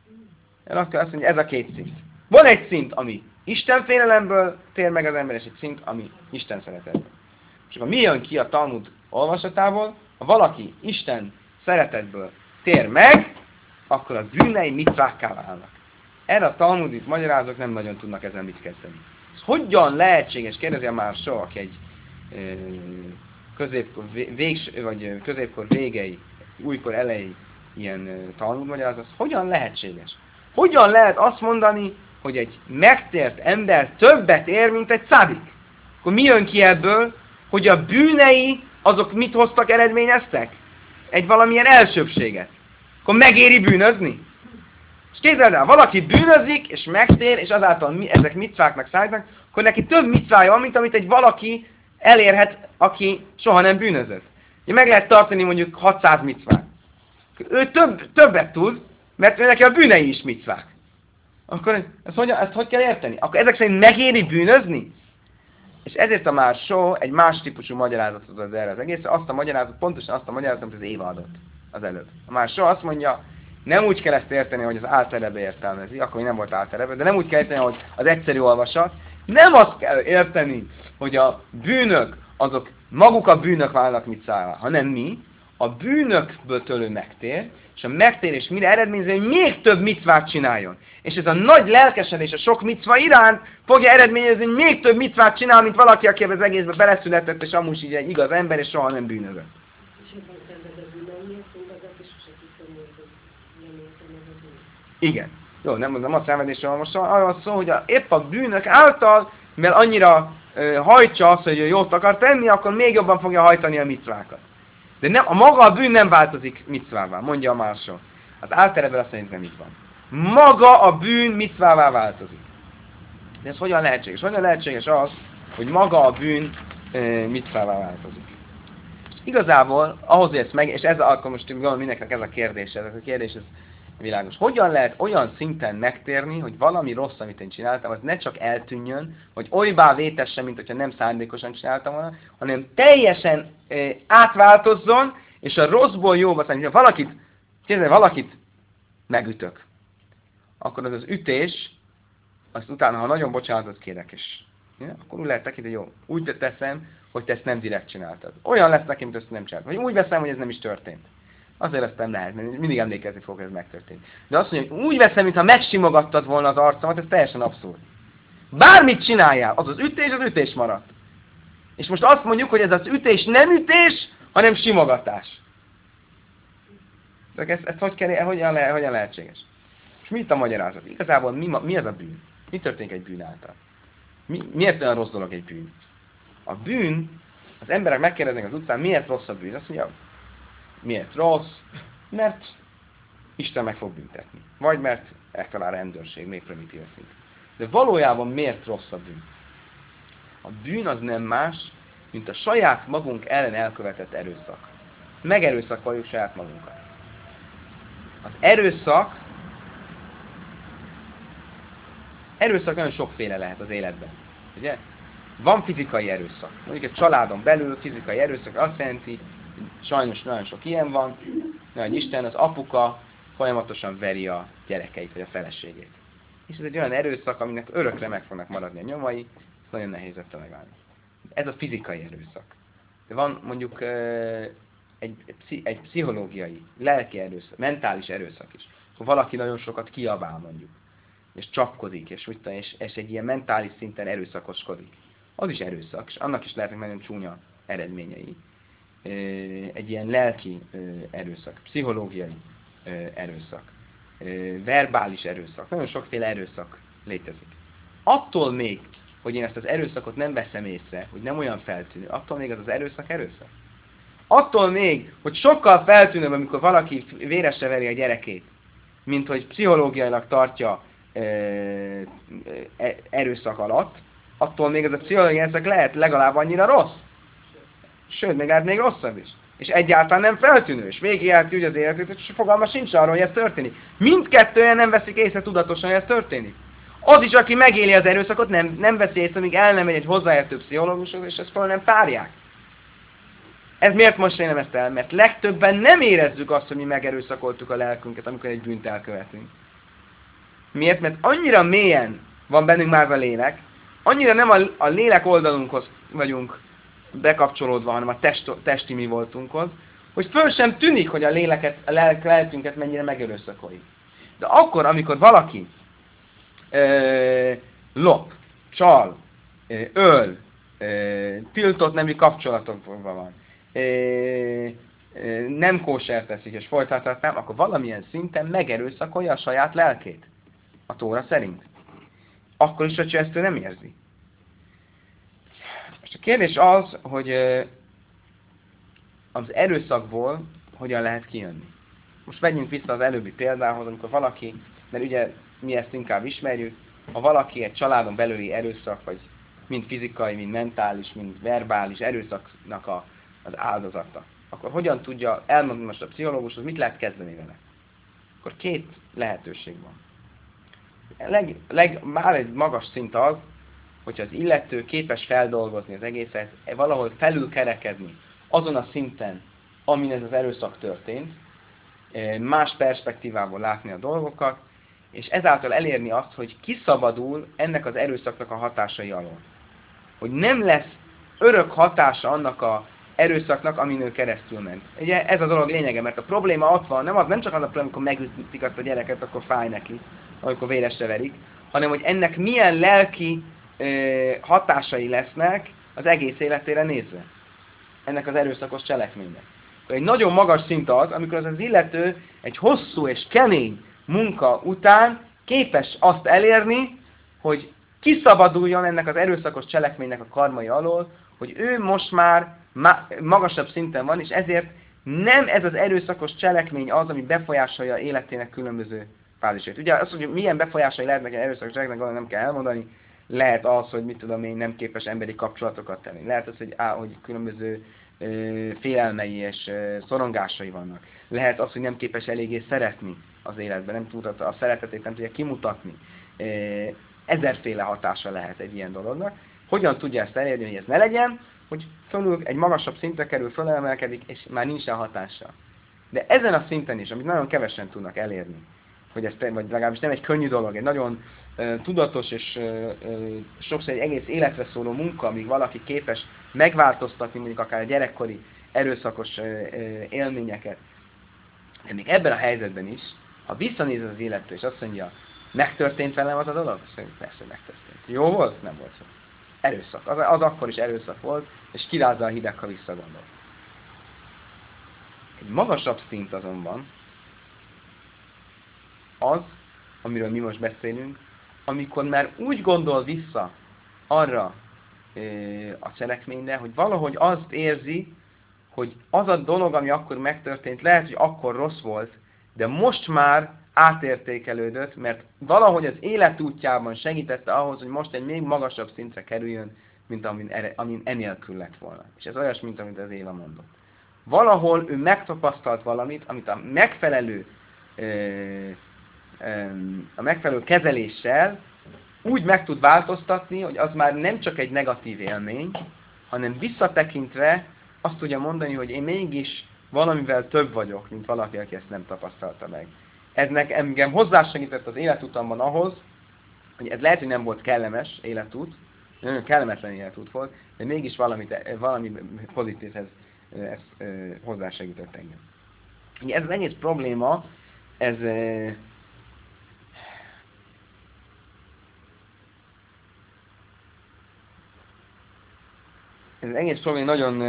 Akkor azt mondja, ez a két szint. Van egy szint, ami Isten félelemből tér meg az ember, és egy szint, ami Isten szeretetből. És akkor mi jön ki a Talmud olvasatából? Ha valaki Isten szeretetből tér meg, akkor a bűnei micvákká válnak. Erre a Talmudit magyarázók nem nagyon tudnak ezen mit kezdeni. Ez hogyan lehetséges, kérdezi a már so, aki egy e, középkor, végs, vagy középkor végei, újkor elejé ilyen e, Talmud magyarázat, az hogyan lehetséges? Hogyan lehet azt mondani, hogy egy megtért ember többet ér, mint egy cádik? Akkor mi jön ki ebből, hogy a bűnei azok mit hoztak, eredményeztek? Egy valamilyen elsőbséget. Akkor megéri bűnözni? És képzeld el, valaki bűnözik, és megtér, és azáltal mi, ezek micváknak számítanak, akkor neki több micvája van, mint amit egy valaki elérhet, aki soha nem bűnözött. Ugye meg lehet tartani mondjuk hatszáz micvát. Ő több, többet tud, mert neki a bűnei is micvák. Akkor ezt hogy, ezt hogy kell érteni? Akkor ezek szerint megéri bűnözni? És ezért a már so egy más típusú magyarázatot az erre az egészre, azt a magyarázatot, pontosan azt a magyarázatot, amit az Éva adott az előbb. A már so azt mondja, nem úgy kell ezt érteni, hogy az álterebe értelmezi, akkor nem volt álterebe, de nem úgy kell érteni, hogy az egyszerű olvasat. Nem azt kell érteni, hogy a bűnök azok maguk a bűnök válnak micvává, hanem mi, a bűnökből tőlő megtér, és a megtérés mire eredményezi, hogy még több micvát csináljon. És ez a nagy lelkesedés a sok micva iránt fogja eredményezni, hogy még több micvát csinál, mint valaki, aki az egészbe beleszületett, és amúgy így egy igaz ember, és soha nem bűnözött. És ebben szenved a bűnön miatt, fogadok, és sose tudtam, hogy nem értem meg a bűn. Igen. Jó, nem, nem a szenvedésről van most arról szó, hogy a, épp a bűnök által, mivel annyira ö, hajtja azt, hogy jót akar tenni, akkor még jobban fogja hajtani a micvákat. De nem, a maga a bűn nem változik micvává, mondja a másról. Az álterebben azt szerint nem így van. Maga a bűn micvává változik. De ez hogyan lehetséges? Hogyan lehetséges az, hogy maga a bűn e, micvává változik? Igazából, ahhoz ezt meg, és ez akkor most gondolom mindenkinek ez a kérdés, ez a kérdés, ez világos. Hogyan lehet olyan szinten megtérni, hogy valami rossz, amit én csináltam, az ne csak eltűnjön, hogy olybá vétesse, mint hogyha nem szándékosan csináltam volna, hanem teljesen e, átváltozzon, és a rosszból jóba szerintem, ha valakit, képzelj, valakit megütök, akkor az az ütés, azt utána, ha nagyon bocsánatot kérek, és ja, akkor úgy lehet tekinteni, hogy jó, úgy teszem, hogy te ezt nem direkt csináltad. Olyan lesz nekem, mint ezt nem csináltad. Vagy úgy veszem, hogy ez nem is történt. Azért ezt nem lehet, mert mindig emlékezni fogok, hogy ez megtörtént. De azt mondja, hogy úgy veszem, mintha megsimogattad volna az arcomat, ez teljesen abszurd. Bármit csináljál, az az ütés, az ütés maradt. És most azt mondjuk, hogy ez az ütés nem ütés, hanem simogatás. Csak ezt, ezt hogy kell, hogyan, le, hogyan lehetséges? És mi itt a magyarázat? Igazából mi, mi az a bűn? Mi történik egy bűn által? Mi, miért olyan rossz dolog egy bűn? A bűn, az emberek megkérdeznek az utcán, miért rossz a bűn? Azt mondja, miért rossz? Mert Isten meg fog büntetni. Vagy mert eltalál a rendőrség, még primitív szint. De valójában miért rossz a bűn? A bűn az nem más, mint a saját magunk ellen elkövetett erőszak. Megerőszakoljuk saját magunkat. Az erőszak, erőszak nagyon sokféle lehet az életben. Ugye? Van fizikai erőszak. Mondjuk egy családon belül fizikai erőszak azt jelenti, sajnos nagyon sok ilyen van, hogy Isten, az apuka folyamatosan veri a gyerekeit, vagy a feleségét. És ez egy olyan erőszak, aminek örökre meg fognak maradni a nyomai, ezt nagyon nehéz ettől megállni. Ez a fizikai erőszak. De van mondjuk egy, egy pszichológiai, lelki erőszak, mentális erőszak is. Akkor valaki nagyon sokat kiabál mondjuk, és csapkodik, és, és, és egy ilyen mentális szinten erőszakoskodik. Az is erőszak, és annak is lehetnek nagyon csúnya eredményei. Egy ilyen lelki erőszak, pszichológiai erőszak, verbális erőszak, nagyon sokféle erőszak létezik. Attól még, hogy én ezt az erőszakot nem veszem észre, hogy nem olyan feltűnő, attól még az az erőszak erőszak. Attól még, hogy sokkal feltűnőbb, amikor valaki véresre veri a gyerekét, mint hogy pszichológiailag tartja erőszak alatt, attól még ez a pszichológiai erőszak lehet legalább annyira rossz. Sőt, még lehet még rosszabb is. És egyáltalán nem feltűnő, és végigélti úgy az életét, hogy fogalma sincs arról, hogy ez történik. Mindkettően nem veszik észre tudatosan, hogy ez történik. Az is, aki megéli az erőszakot, nem, nem veszi észre, amíg el nem megy egy hozzáértő pszichológushoz, és ezt föl nem tárják. Ez miért most én nem ezt el? Mert legtöbben nem érezzük azt, hogy mi megerőszakoltuk a lelkünket, amikor egy bűnt elkövetünk. Miért? Mert annyira mélyen van bennünk már a lélek, annyira nem a, a lélek oldalunkhoz vagyunk bekapcsolódva, hanem a test, testi mi voltunkhoz, hogy föl sem tűnik, hogy a léleket, a lelk, lelkünket mennyire megerőszakoljuk. De akkor, amikor valaki ö, lop, csal, ö, öl, ö, tiltott nemű kapcsolatokban van, ö, ö, nem kósert teszik, és folytathatnám, akkor valamilyen szinten megerőszakolja a saját lelkét. A Tóra szerint. Akkor is, hogyha ezt ő nem érzi. És a kérdés az, hogy az erőszakból hogyan lehet kijönni. Most menjünk vissza az előbbi példához, amikor valaki, mert ugye mi ezt inkább ismerjük, ha valaki egy családon belüli erőszak, vagy mind fizikai, mind mentális, mind verbális erőszaknak a, az áldozata, akkor hogyan tudja elmondani most a pszichológushoz, mit lehet kezdeni vele? Akkor két lehetőség van. Leg, leg, már egy magas szint az, hogyha az illető képes feldolgozni az egészet, valahol felülkerekedni azon a szinten, amin ez az erőszak történt, más perspektívából látni a dolgokat, és ezáltal elérni azt, hogy kiszabadul ennek az erőszaknak a hatásai alól. Hogy nem lesz örök hatása annak a erőszaknak, amin ő keresztül ment. Ugye ez a dolog lényege, mert a probléma ott van, nem, az, nem csak az a probléma, amikor megütik azt a gyereket, akkor fáj neki, amikor véresre verik, hanem hogy ennek milyen lelki ö, hatásai lesznek az egész életére nézve. Ennek az erőszakos cselekménynek. Egy nagyon magas szint az, amikor az az illető egy hosszú és kemény munka után képes azt elérni, hogy kiszabaduljon ennek az erőszakos cselekménynek a karmai alól, hogy ő most már magasabb szinten van, és ezért nem ez az erőszakos cselekmény az, ami befolyásolja életének különböző fázisait. Ugye az, hogy milyen befolyásai lehetnek egy erőszakos cselekménynek, nem kell elmondani. Lehet az, hogy mit tudom én, nem képes emberi kapcsolatokat tenni. Lehet az, hogy, á, hogy különböző ö, félelmei és ö, szorongásai vannak. Lehet az, hogy nem képes eléggé szeretni az életben, nem tudja, a szeretetét nem tudja kimutatni. Ö, ezerféle hatása lehet egy ilyen dolognak. Hogyan tudja ezt elérni, hogy ez ne legyen? Hogy fölül egy magasabb szintre kerül, fölemelkedik, és már nincsen hatása. De ezen a szinten is, amit nagyon kevesen tudnak elérni, hogy ez, vagy legalábbis nem egy könnyű dolog, egy nagyon uh, tudatos és uh, uh, sokszor egy egész életre szóló munka, amíg valaki képes megváltoztatni mondjuk akár a gyerekkori erőszakos uh, uh, élményeket. De még ebben a helyzetben is, ha visszanéz az illető, és azt mondja, megtörtént velem az a dolog? Azt mondja, persze megtörtént. Jó volt? Nem volt jó. Erőszak. Az, az akkor is erőszak volt, és kirázza a hideg, ha visszagondol. Egy magasabb szint azonban az, amiről mi most beszélünk, amikor már úgy gondol vissza arra e, a cselekményre, hogy valahogy azt érzi, hogy az a dolog, ami akkor megtörtént, lehet, hogy akkor rossz volt, de most már átértékelődött, mert valahogy az életútjában segítette ahhoz, hogy most egy még magasabb szintre kerüljön, mint amin, amin enélkül lett volna. És ez olyas, mint amit az Éva mondott. Valahol ő megtapasztalt valamit, amit a megfelelő, a megfelelő kezeléssel úgy meg tud változtatni, hogy az már nem csak egy negatív élmény, hanem visszatekintve azt tudja mondani, hogy én mégis valamivel több vagyok, mint valaki, aki ezt nem tapasztalta meg. Ez engem hozzásegített az életutamban ahhoz, hogy ez lehet, hogy nem volt kellemes életút, nagyon kellemetlen életút volt, de mégis valamit, valami pozitívhez ez, ez hozzásegített engem. Ez az egész probléma, ez ez az egész probléma nagyon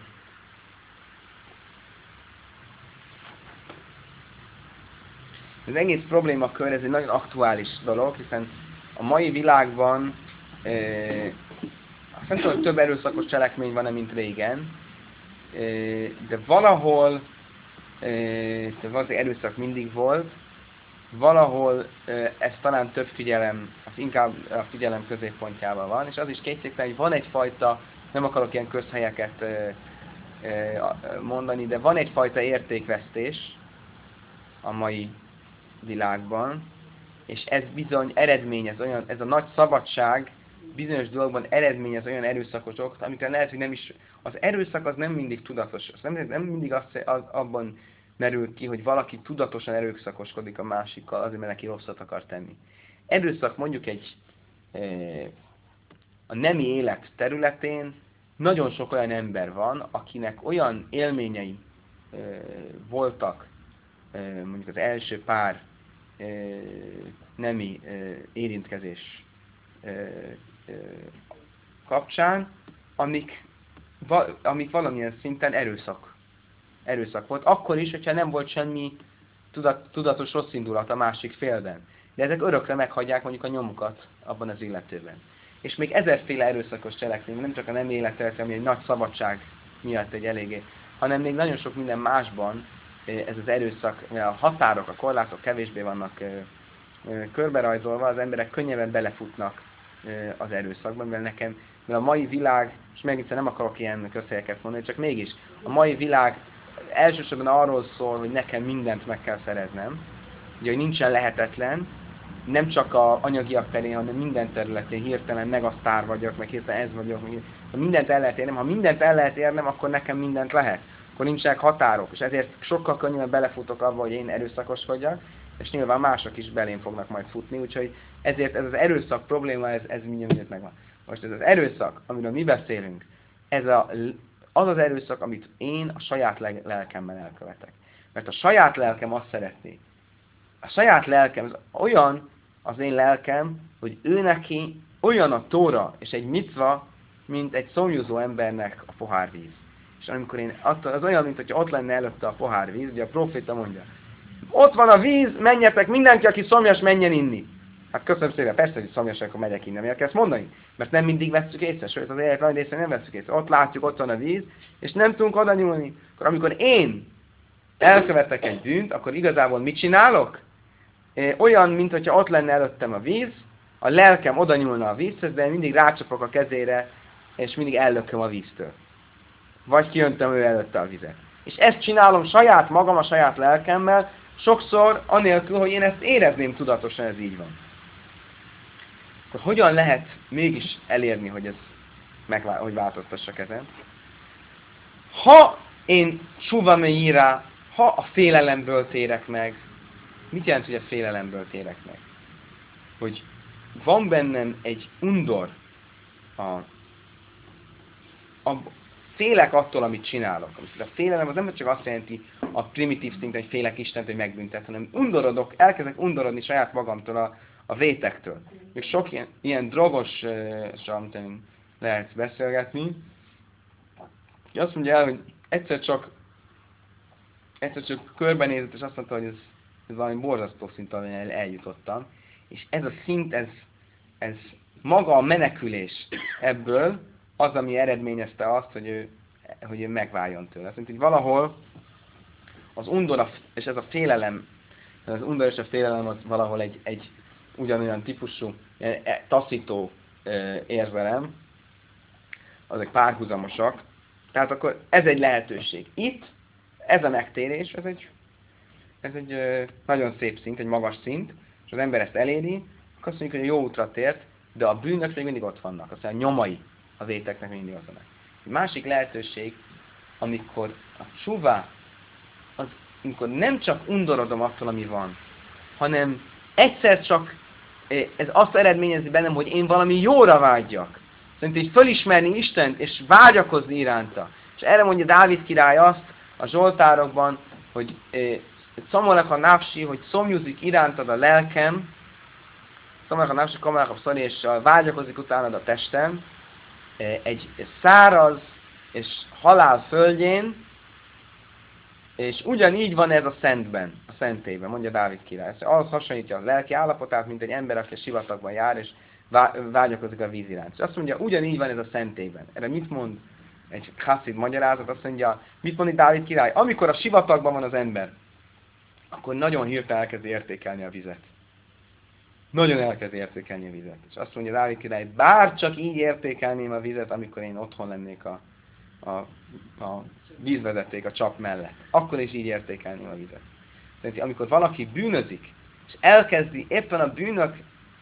az egész problémakör, ez egy nagyon aktuális dolog, hiszen a mai világban e, azt nem tudom, hogy több erőszakos cselekmény van-e, mint régen, e, de valahol e, az erőszak mindig volt, valahol e, ez talán több figyelem, az inkább a figyelem középpontjában van, és az is kétségtelen, hogy van egyfajta, nem akarok ilyen közhelyeket e, e, mondani, de van egyfajta értékvesztés a mai világban, és ez bizony eredményez olyan, ez a nagy szabadság bizonyos dolgokban eredményez olyan erőszakos okokat, amikor lehet, hogy nem is, az erőszak az nem mindig tudatos, az nem, nem mindig az, az, abban merül ki, hogy valaki tudatosan erőszakoskodik a másikkal, azért, mert neki rosszat akar tenni. Erőszak mondjuk egy e, a nemi élet területén nagyon sok olyan ember van, akinek olyan élményei e, voltak, mondjuk az első pár nemi érintkezés kapcsán, amik, amik valamilyen szinten erőszak, erőszak volt. Akkor is, hogyha nem volt semmi tudat, tudatos rossz indulat a másik félben. De ezek örökre meghagyják mondjuk a nyomukat abban az illetőben. És még ezerféle erőszakos cselekmény, nem csak a nemi életterülete, ami egy nagy szabadság miatt egy eléggé, hanem még nagyon sok minden másban ez az erőszak, a határok, a korlátok kevésbé vannak körberajzolva, az emberek könnyebben belefutnak az erőszakban, mivel nekem, mivel a mai világ, és megint nem akarok ilyen közhelyeket mondani, csak mégis, a mai világ elsősorban arról szól, hogy nekem mindent meg kell szereznem, ugye, hogy nincsen lehetetlen, nem csak a anyagiak terén, hanem minden területén hirtelen meg a sztár vagyok, meg hirtelen ez vagyok, ha mindent el lehet érnem, ha mindent el lehet érnem, akkor nekem mindent lehet. Akkor nincsenek határok, és ezért sokkal könnyebben belefutok abba, hogy én erőszakoskodjak, és nyilván mások is belém fognak majd futni, úgyhogy ezért ez az erőszak probléma, ez, ez mindjárt mindjárt megvan. Most ez az erőszak, amiről mi beszélünk, ez a, az az erőszak, amit én a saját lelkemmel elkövetek. Mert a saját lelkem azt szeretné. A saját lelkem az olyan az én lelkem, hogy ő neki olyan a tóra és egy micva, mint egy szomjúzó embernek a pohárvíz. És amikor én, az olyan, mint hogyha ott lenne előtte a pohárvíz, ugye a proféta mondja, ott van a víz, menjetek, mindenki, aki szomjas, menjen inni. Hát köszönöm szépen, persze, hogy szomjas, akkor megyek innen. Miért kell ezt mondani? Mert nem mindig vesszük észre, sőt az élet nagy részén nem vesszük észre. Ott látjuk, ott van a víz, és nem tudunk oda nyúlni. Akkor amikor én elkövetek egy bűnt, akkor igazából mit csinálok? Olyan, mint hogyha ott lenne előttem a víz, a lelkem oda nyúlna a vízhez, de én mindig rácsapok a kezére, és mindig ellököm a víztől. Vagy kijöntöm ő előtte a vizet. És ezt csinálom saját magam, a saját lelkemmel, sokszor anélkül, hogy én ezt érezném tudatosan, ez így van. Akkor hogyan lehet mégis elérni, hogy ez megvá- hogy változtassak ezen? Ha én suva meírá, ha a félelemből térek meg, mit jelent, hogy a félelemből térek meg? Hogy van bennem egy undor, a, a, félek attól, amit csinálok. A félelem az nem csak azt jelenti a primitív szinten, hogy félek Istent, hogy megbüntet, hanem undorodok, elkezdek undorodni saját magamtól a, a vétektől. Még sok ilyen, ilyen drogos uh, lehet beszélgetni. Azt mondja el, hogy egyszer csak egyszer csak körbenézett, és azt mondta, hogy ez, ez valami borzasztó szint, ahol eljutottam. És ez a szint, ez, ez maga a menekülés ebből az, ami eredményezte azt, hogy ő, hogy ő megváljon tőle. Azt mondta, hogy valahol az undor és ez a félelem, az undor és a félelem az valahol egy, egy ugyanolyan típusú taszító érzelem, azok párhuzamosak. Tehát akkor ez egy lehetőség. Itt ez a megtérés, ez egy, ez egy nagyon szép szint, egy magas szint, és az ember ezt eléri, akkor azt mondjuk, hogy a jó útra tért, de a bűnök még mindig ott vannak, aztán a nyomai a véteknek mindig ott vannak. Egy másik lehetőség, amikor a csuvá, az, amikor nem csak undorodom attól, ami van, hanem egyszer csak ez azt eredményezi bennem, hogy én valami jóra vágyjak. Szerintem így fölismerni Istent, és vágyakozni iránta. És erre mondja Dávid király azt a Zsoltárokban, hogy szomolek a nafsi, hogy szomjuzik irántad a lelkem, szomolek a nafsi, kamarák a szori, és vágyakozik utánad a testem, egy száraz és halál földjén, és ugyanígy van ez a szentben, a szentében, mondja Dávid király. Az hasonlítja a lelki állapotát, mint egy ember, aki a sivatagban jár, és vágyakozik a víz iránt. És azt mondja, ugyanígy van ez a szentében. Erre mit mond egy chassid magyarázat? Azt mondja, mit mond itt Dávid király? Amikor a sivatagban van az ember, akkor nagyon hirtelen elkezdi értékelni a vizet. Nagyon elkezdi értékelni a vizet. És azt mondja Dávid király, bár csak így értékelném a vizet, amikor én otthon lennék a, a, a vízvezeték a csap mellett. Akkor is így értékelném a vizet. Tehát amikor valaki bűnözik, és elkezdi éppen a bűnökből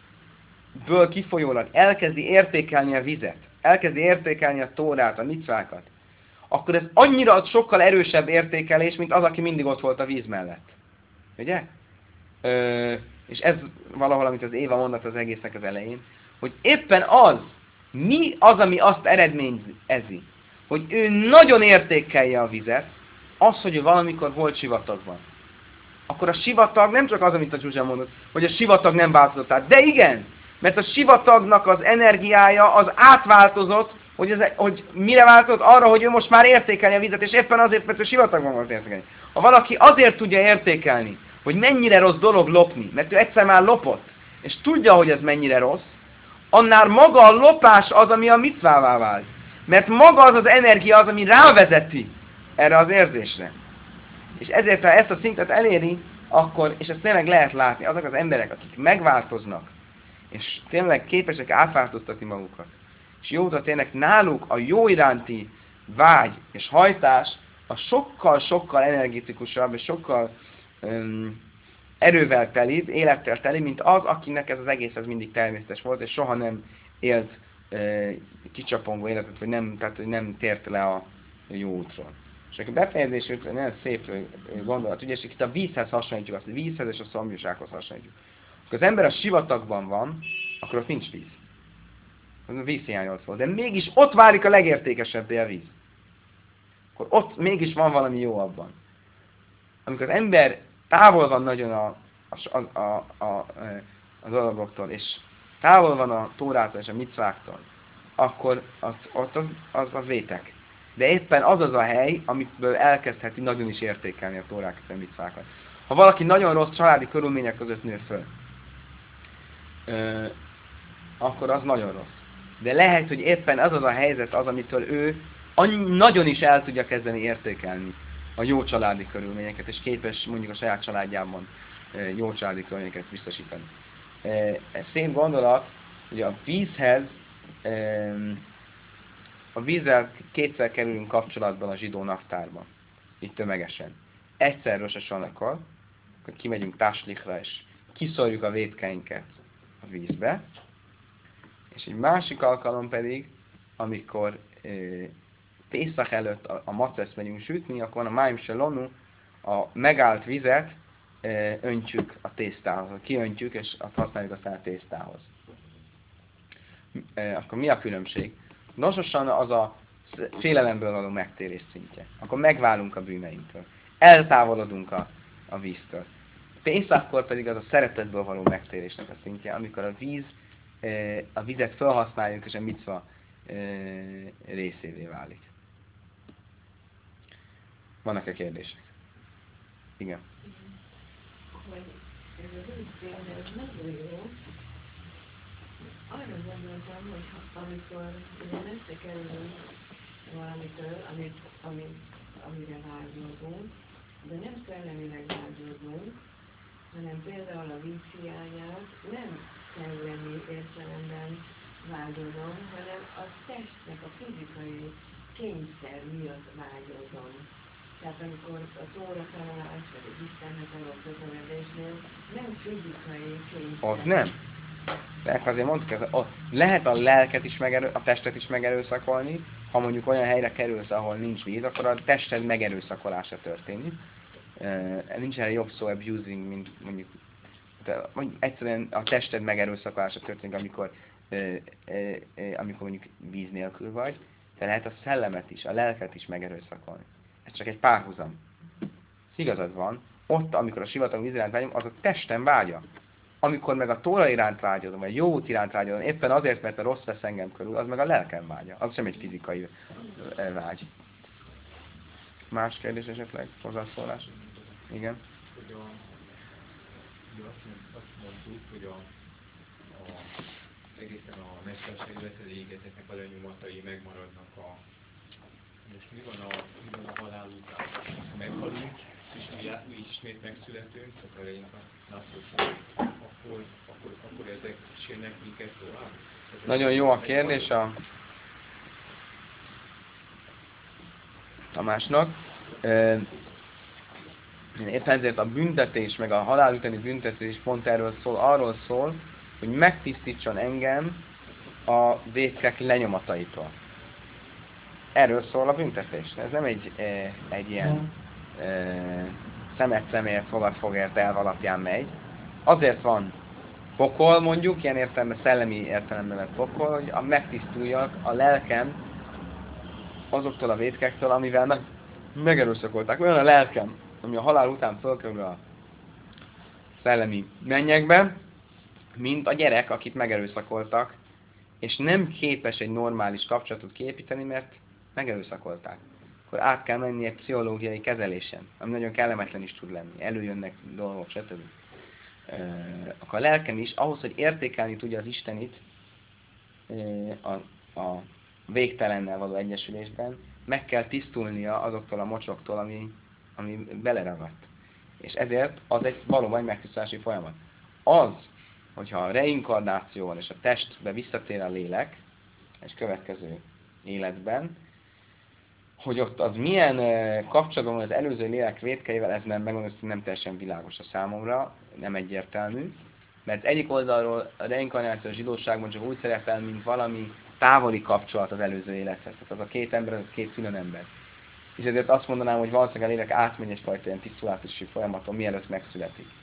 kifolyólag elkezdi értékelni a vizet, elkezdi értékelni a tórát, a micvákat, akkor ez annyira sokkal erősebb értékelés, mint az, aki mindig ott volt a víz mellett. Ugye? Ö, és ez valahol, amit az Éva mondott az egésznek az elején, hogy éppen az, mi az, ami azt eredményezi, hogy ő nagyon értékelje a vizet, az, hogy ő valamikor volt sivatagban. Akkor a sivatag nem csak az, amit a Zsuzsa mondott, hogy a sivatag nem változott át. De igen, mert a sivatagnak az energiája az átváltozott, hogy, ez, hogy mire változott? Arra, hogy ő most már értékelni a vizet, és éppen azért, mert ő sivatagban volt értékelni. Ha valaki azért tudja értékelni, hogy mennyire rossz dolog lopni, mert ő egyszer már lopott, és tudja, hogy ez mennyire rossz, annál maga a lopás az, ami a micvává vált. Mert maga az az energia az, ami rávezeti erre az érzésre. És ezért, ha ezt a szintet eléri, akkor, és ezt tényleg lehet látni, azok az emberek, akik megváltoznak, és tényleg képesek átváltoztatni magukat, és jóra tényleg náluk a jó iránti vágy és hajtás a sokkal-sokkal energetikusabb, és sokkal um, erővel telibb, élettel telibb, mint az, akinek ez az egész ez mindig természetes volt, és soha nem élt uh, kicsapongó életet, vagy nem, tehát, hogy nem tért le a jó útról. És akkor befejezésül nagyon szép gondolat, ugye, és itt a vízhez hasonlítjuk azt, a vízhez és a szomjúsághoz hasonlítjuk. Ha az ember a sivatagban van, akkor ott nincs víz. vízhiányról szól, de mégis ott válik a legértékesebbé a víz. Akkor ott mégis van valami jó abban. Amikor az ember távol van nagyon a, a, a, a, a dologoktól, és távol van a tórától és a micváktól, akkor az, ott az, az, az vétek. De éppen az az a hely, amiből elkezdheti nagyon is értékelni a tórákat és a micvákat. Ha valaki nagyon rossz családi körülmények között nő föl, ö, akkor az nagyon rossz. De lehet, hogy éppen az az a helyzet az, amitől ő nagyon is el tudja kezdeni értékelni a jó családi körülményeket, és képes mondjuk a saját családjában jó családi körülményeket biztosítani. Ez szép gondolat, hogy a vízhez, a vízzel kétszer kerülünk kapcsolatban a zsidó naptárban, így tömegesen. Egyszer Rosh Hashanakor, akkor kimegyünk Táslichra, és kiszorjuk a vétkeinket a vízbe, és egy másik alkalom pedig, amikor Pészak előtt a, a macesz megyünk sütni, akkor van a Máim Shalonu, a megállt vizet e, öntjük a tésztához, kiöntjük, és azt használjuk aztán a tésztához. E, akkor mi a különbség? Nososan az a félelemből való megtérés szintje. Akkor megválunk a bűneinktől. Eltávolodunk a, a víztől. Pészakkor pedig az a szeretetből való megtérésnek a szintje, amikor a víz, e, a vizet felhasználjuk, és a micva e, részévé válik. Vannak-e kérdések? Igen. Hogy ez az új példa, ez nagyon jó. Arra gondoltam, hogy ha, amikor ugye messze kerülünk valamitől, amit, amit, amire vágyódunk, de nem szellemileg vágyódunk, hanem például a víz hiányát nem szellemi értelemben vágyodom, hanem a testnek a fizikai kényszer miatt vágyodom. Tehát amikor a tóra tanulás, vagy az Istennek való közeledésnél nem fizikai kényszer. Ott nem. De azért mondtuk, ez, ott lehet a lelket is megerő, a testet is megerőszakolni, ha mondjuk olyan helyre kerülsz, ahol nincs víz, akkor a tested megerőszakolása történik. Uh, nincs erre jobb szó abusing, mint mondjuk, de, mondjuk egyszerűen a tested megerőszakolása történik, amikor, uh, uh, uh, amikor mondjuk víz nélkül vagy, de lehet a szellemet is, a lelket is megerőszakolni. Ez csak egy párhuzam. Ez igazad van, ott, amikor a sivatag víz iránt vágyom, az a testem vágya. Amikor meg a tóra iránt vágyodom, vagy a jó út iránt vágyodom, éppen azért, mert a rossz vesz engem körül, az meg a lelkem vágya. Az sem egy fizikai vágy. Más kérdés esetleg? Hozzászólás? Igen. Hogy a, ugye azt, azt mondtuk, hogy a, a, egészen a mesterséges veszel égeteknek a lenyomatai megmaradnak a... Most mi van a, mi van a halál után? Meghalunk, és mi, mi ismét megszületünk, tehát elején a napokban, akkor, akkor, akkor ezek kísérnek minket tovább? Tehát nagyon jó a kérdés a Tamásnak. Éppen ezért a büntetés, meg a halál utáni büntetés pont erről szól, arról szól, hogy megtisztítson engem a vétkek lenyomataitól. Erről szól a büntetés. Ez nem egy, egy ilyen e, szemet szemért, fogad fogért elv alapján megy. Azért van pokol, mondjuk, ilyen értelemben, szellemi értelemben vett pokol, hogy a megtisztuljak a lelkem azoktól a vétkektől, amivel meg, megerőszakolták. Olyan a lelkem, ami a halál után fölkerül a szellemi mennyekbe, mint a gyerek, akit megerőszakoltak, és nem képes egy normális kapcsolatot kiépíteni, mert megerőszakolták. Akkor át kell menni egy pszichológiai kezelésen, ami nagyon kellemetlen is tud lenni. Előjönnek dolgok, stb. Akkor a lelkem is, ahhoz, hogy értékelni tudja az Istenit a, a végtelennel való egyesülésben, meg kell tisztulnia azoktól a mocsoktól, ami, ami beleragadt. És ezért az egy valóban egy megtisztulási folyamat. Az, hogyha a reinkarnáció van, és a testbe visszatér a lélek, és következő életben, hogy ott az milyen kapcsolatban van az előző lélek vétkeivel, ez nem, megmondom, hogy nem teljesen világos a számomra, nem egyértelmű, mert egyik oldalról a reinkarnáció a zsidóságban csak úgy szerepel, mint valami távoli kapcsolat az előző élethez. Tehát az a két ember, az két külön ember. És ezért azt mondanám, hogy valószínűleg a lélek átmegy egyfajta ilyen tisztulási folyamaton, mielőtt megszületik.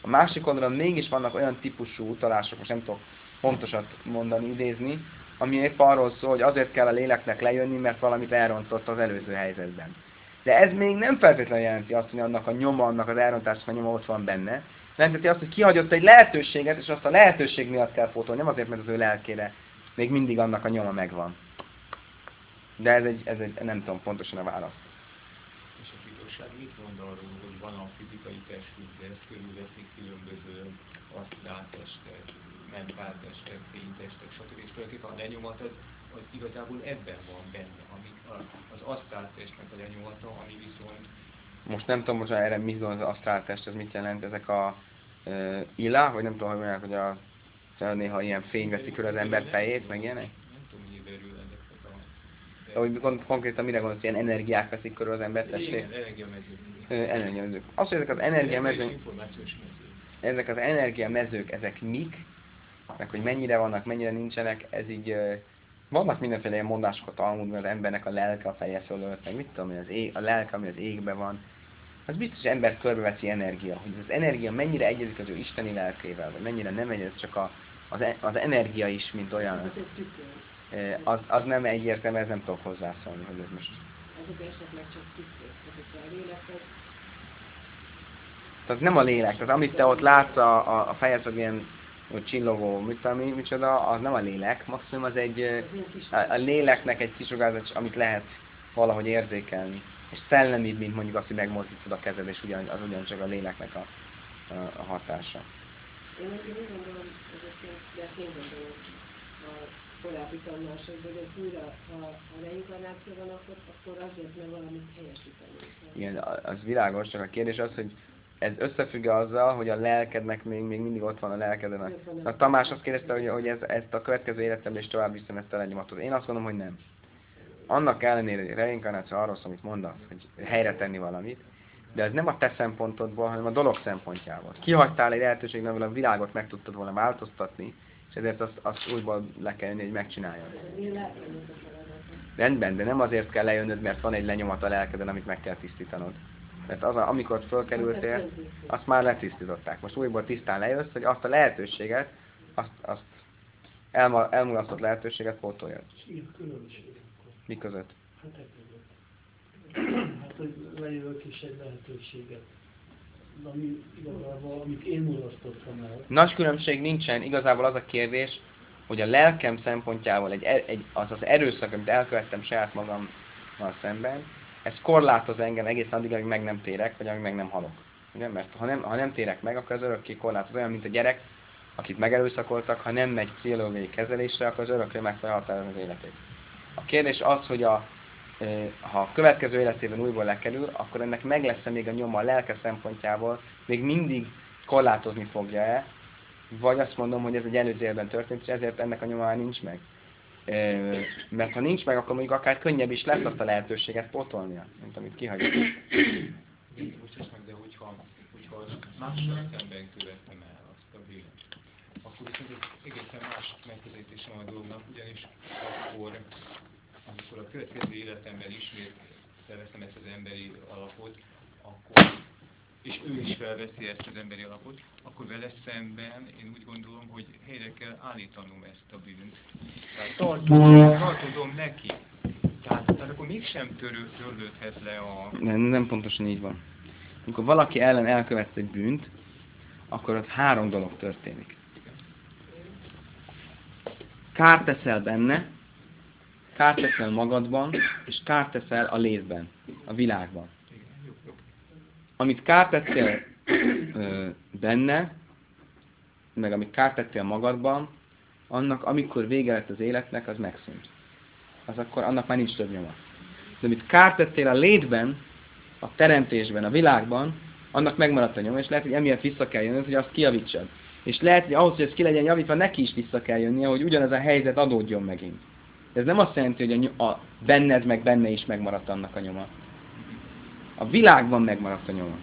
A másik oldalon mégis vannak olyan típusú utalások, most nem tudok pontosat mondani, idézni, ami épp arról szól, hogy azért kell a léleknek lejönni, mert valamit elrontott az előző helyzetben. De ez még nem feltétlenül jelenti azt, hogy annak a nyoma, annak az elrontásnak a nyoma ott van benne. Jelenti azt, hogy kihagyott egy lehetőséget, és azt a lehetőség miatt kell pótolni, nem azért, mert az ő lelkére még mindig annak a nyoma megvan. De ez egy, ez egy nem tudom pontosan a választ. És a zsidóság mit mond arról, hogy van a fizikai testünk, de ezt körülveszik különböző asztráltestek, mentáltestek, fénytestek, stb. És tulajdonképpen a lenyomat az, az igazából ebben van benne, ami az asztráltestnek a lenyomata, ami viszont... Most nem tudom, most erre mit gondol az asztráltest, ez mit jelent, ezek a uh, illa, vagy nem tudom, hogy mondják, hogy a, néha ilyen fény veszik körül az ember fejét, meg ilyenek? Nem tudom, hogy belül ezek a... De hogy konkrétan mire gondolsz, ilyen energiák veszik körül az ember testét? Igen, energiamezők. Energiamezők. Az, hogy ezek az energiamezők, ezek az energiamezők, ezek mik, meg hogy mennyire vannak, mennyire nincsenek, ez így, vannak mindenféle ilyen mondások a Talmudban, az embernek a lelke a feje fölött, meg mit tudom, az ég, a lelke, ami az égben van. Az biztos, hogy embert körbeveszi energia, hogy az energia mennyire egyezik az ő isteni lelkével, vagy mennyire nem egyezik, csak a, az, az energia is, mint olyan. Az, az nem egyértelmű, ez nem tudok hozzászólni, hogy ez most... Azok esetleg csak tükrök, tehát a lélek az... Tehát nem a lélek, tehát amit te ott látsz a, a, a fejezet, ilyen hogy csillogó, mit tudom, micsoda, az nem a lélek, maximum az egy, a, a léleknek egy kisugárzat, amit lehet valahogy érzékelni. És szellemibb, mint mondjuk azt, hogy megmozdítod a kezed, és ugyan, az ugyancsak a léleknek a, a, a hatása. Én úgy gondolom, egyébként, de ezt én gondolom a korábbi tanulásokban, hogy ez újra, ha a reinkarnáció van, akkor, akkor azért, mert valamit helyesíteni. Igen, az világos, csak a kérdés az, hogy ez összefügg azzal, hogy a lelkednek még, még mindig ott van a lelkeden. A, a Tamás azt kérdezte, hogy, hogy ez, ezt a következő életemben is tovább viszem ezt a lenyomatot. Én azt mondom, hogy nem. Annak ellenére, hogy a reinkarnáció arról szól, amit mondasz, hogy helyre tenni valamit, de ez nem a te szempontodból, hanem a dolog szempontjából. Kihagytál egy lehetőséget, amivel a világot meg tudtad volna változtatni, és ezért azt, azt újból le kell jönni, hogy megcsináljad. Rendben, de nem azért kell lejönnöd, mert van egy lenyomat a lelkeden, amit meg kell tisztítanod. Mert az, amikor fölkerültél, azt már letisztították. Most újból tisztán lejössz, hogy azt a lehetőséget, azt, azt elma, elmulasztott lehetőséget pótoljad. Mi között? Hát e között. Hát, hogy lejövök is egy lehetőséget. Ami igazából, amit én mulasztottam el. Nagy különbség nincsen, igazából az a kérdés, hogy a lelkem szempontjából egy, egy, az az erőszak, amit elkövettem saját magammal szemben, ez korlátoz engem egészen addig, amíg meg nem térek, vagy amíg meg nem halok. Ugye? Mert ha nem, ha nem térek meg, akkor az örökké korlátoz, olyan, mint a gyerek, akit megerőszakoltak, ha nem megy pszichológiai kezelésre, akkor az örökké meg fogja határozni az életét. A kérdés az, hogy a, ha a következő életében újból lekerül, akkor ennek meg lesz-e még a nyoma a lelke szempontjából, még mindig korlátozni fogja-e, vagy azt mondom, hogy ez egy előző életben történt, és ezért ennek a nyoma már nincs meg. Mert ha nincs meg, akkor mondjuk akár könnyebb is lesz azt a lehetőséget pótolnia, mint amit kihagyott. Bocsáss meg, de hogyha, hogyha mással szemben követtem el azt a bűnt, akkor viszont egy egészen más megközelítésem a dolognak, ugyanis akkor, amikor a következő életemben ismét felveszem ezt az emberi alapot, akkor, és ő is felveszi ezt az emberi alapot, akkor vele szemben én úgy gondolom, hogy helyre kell állítanom ezt a bűnt. Tehát tartozom, tartozom neki. Tehát, tehát akkor mégsem törő, törlődhet le a... Nem, nem pontosan így van. Amikor valaki ellen elkövetsz egy bűnt, akkor ott három dolog történik. Kárt teszel benne, kárt teszel magadban, és kárt teszel a létben, a világban. Amit kárt tettél ö, benne, meg amit kárt tettél magadban, annak amikor vége lett az életnek, az megszűnt. Az akkor annak már nincs több nyoma. De amit kárt tettél a létben, a teremtésben, a világban, annak megmaradt a nyoma, és lehet, hogy emiatt vissza kell jönnöd, hogy azt kijavítsad. És lehet, hogy ahhoz, hogy ez ki legyen javítva, neki is vissza kell jönnie, hogy ugyanez a helyzet adódjon megint. De ez nem azt jelenti, hogy a, ny- a benned meg benne is megmaradt annak a nyoma. A világban megmaradt a nyoma.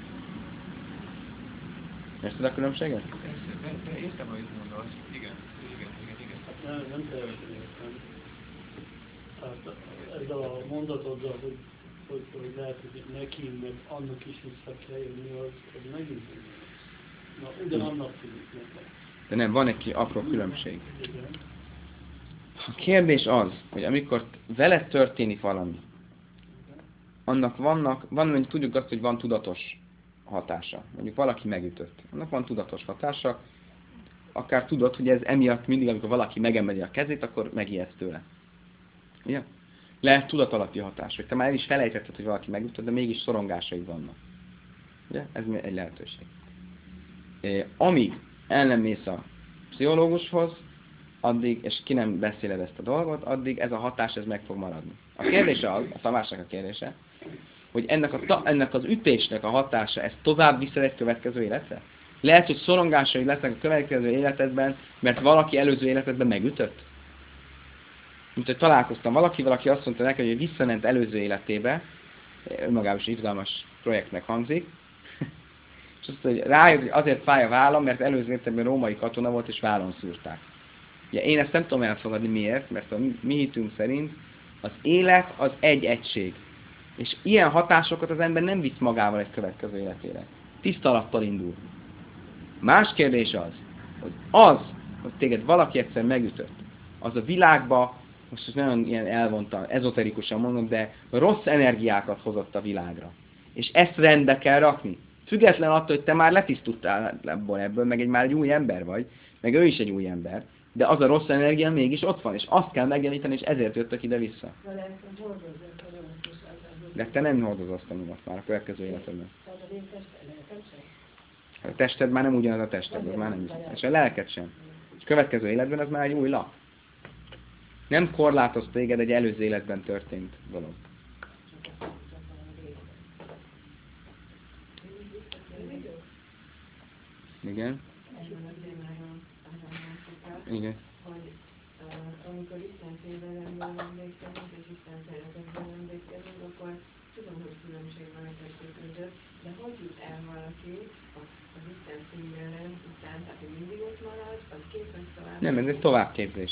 Érted a különbséget? Persze, persze, értem, amit mondasz. Igen, igen, igen, igen. Nem, nem teljesen értem. Tehát ezzel a mondatoddal, hogy, hogy, hogy lehet, hogy neki, meg annak is vissza kell jönni, az, az megint. Na, ugyanannak tűnik nekem. De nem, van egy apró különbség. Igen. A kérdés az, hogy amikor veled történik valami, annak vannak, van, mondjuk tudjuk azt, hogy van tudatos hatása. Mondjuk valaki megütött. Annak van tudatos hatása, akár tudod, hogy ez emiatt mindig, amikor valaki megemeli a kezét, akkor megijedsz tőle. Ugye? Lehet tudatalatti hatás, hogy te már el is felejtetted, hogy valaki megütött, de mégis szorongásaid vannak. Ugye? Ez egy lehetőség. É, amíg el nem mész a pszichológushoz, addig, és ki nem beszéled ezt a dolgot, addig ez a hatás ez meg fog maradni. A kérdése az, a Tamásnak a kérdése, hogy ennek, a ta, ennek az ütésnek a hatása, ez tovább viszed egy következő életre? Lehet, hogy szorongásai lesznek a következő életedben, mert valaki előző életedben megütött? Mint hogy találkoztam valakivel, aki azt mondta nekem, hogy visszament előző életébe, önmagában is izgalmas projektnek hangzik, és azt mondta, hogy rájött, hogy azért fáj a vállam, mert előző életemben római katona volt, és vállon szúrták. Ugye, én ezt nem tudom elfogadni, miért, mert a mi hitünk szerint az élet az egy egység. És ilyen hatásokat az ember nem visz magával egy következő életére. Tiszta alattal indul. Más kérdés az, hogy az, hogy téged valaki egyszer megütött, az a világba, most nagyon ilyen elvontan, ezoterikusan mondom, de rossz energiákat hozott a világra. És ezt rendbe kell rakni. Független attól, hogy te már letisztultál ebből, ebből, meg egy már egy új ember vagy, meg ő is egy új ember, de az a rossz energia mégis ott van, és azt kell megjeleníteni, és ezért jöttök ide-vissza. De te nem hordozol azt a nyugat már a következő életedben. A tested már nem ugyanaz a tested, az már nem is. És a lelked sem. És a következő életben az már egy új lap. Nem korlátoz téged egy előző életben történt dolog. Igen. Igen. Hogy uh, amikor Isten félelemből emlékezünk, és Isten szeretetből emlékezünk, akkor tudom, hogy különbség van a kettő között, de hogy jut el valaki az Isten félelem után, tehát hogy mindig ott marad, vagy képes tovább? Nem, ez egy továbbképzés.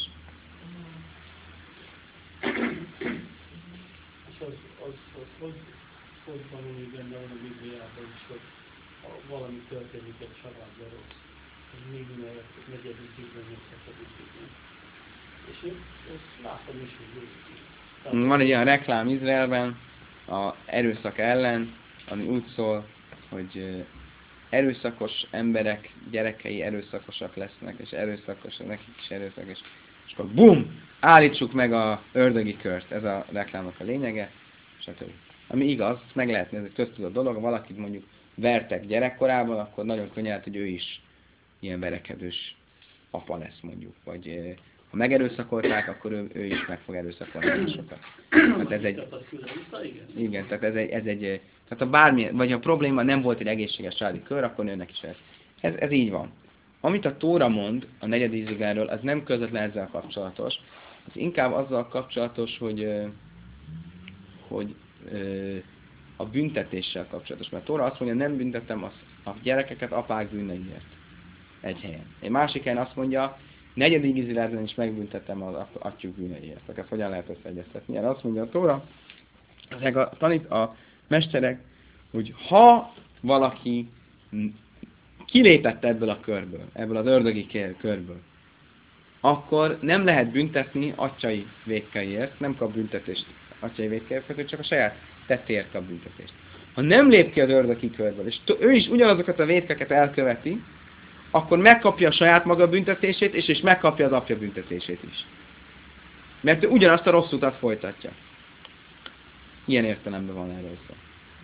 És az, az, az hogy, hogy van úgy benne a Bibliában is, hogy ha valami történik egy családban rossz, hogy még negyedik évben, még hetedik évben. És én ezt látom is, hogy van egy olyan reklám Izraelben a erőszak ellen, ami úgy szól, hogy erőszakos emberek gyerekei erőszakosak lesznek, és erőszakosak, nekik is erőszak, és, és akkor bum! Állítsuk meg a ördögi kört. Ez a reklámnak a lényege, stb. Ami igaz, meg lehetne, ez egy köztudott dolog, ha valakit mondjuk vertek gyerekkorában, akkor nagyon könnyen, hogy ő is ilyen verekedős apa lesz mondjuk. Vagy ha megerőszakolták, akkor ő, ő is meg fog erőszakolni másokat. Hát ez egy, igen, tehát ez egy, ez egy tehát ha bármilyen, vagy ha a probléma nem volt egy egészséges családi kör, akkor nőnek is ez. Ez, ez így van. Amit a Tóra mond a negyedik Iziglenről, az nem közvetlen ezzel kapcsolatos. Ez inkább azzal kapcsolatos, hogy, hogy a büntetéssel kapcsolatos. Mert a Tóra azt mondja, nem büntetem az, a gyerekeket apák bűneiért. Egy helyen. Egy másik helyen azt mondja, negyedik Iziglenben is megbüntetem az atyjuk bűneiért. Ezt hogyan lehet összeegyeztetni? Erre azt mondja a Tóra, ezek a, tanít, a mesterek, hogy ha valaki kilépett ebből a körből, ebből az ördögi körből, akkor nem lehet büntetni atyai vétkeiért, nem kap büntetést atyai vétkeiért, csak a saját tettéért kap büntetést. Ha nem lép ki az ördögi körből, és ő is ugyanazokat a vétkeket elköveti, akkor megkapja a saját maga büntetését, és, és megkapja az apja büntetését is. Mert ő ugyanazt a rossz utat folytatja. Ilyen értelemben van erről szó.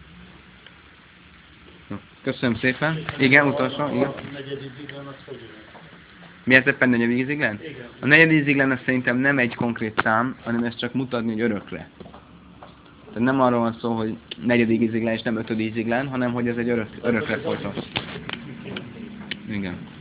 Köszönöm szépen. Igen, utolsó. Igen. A negyedik Iziglen az hogy jön? Miért éppen negyedik Iziglen? A negyedik Iziglen az szerintem nem egy konkrét szám, hanem ez csak mutatni, hogy örökre. Tehát nem arról van szó, hogy negyedik Iziglen és nem ötödik Iziglen, hanem hogy ez egy örök, örökre folytat. Igen.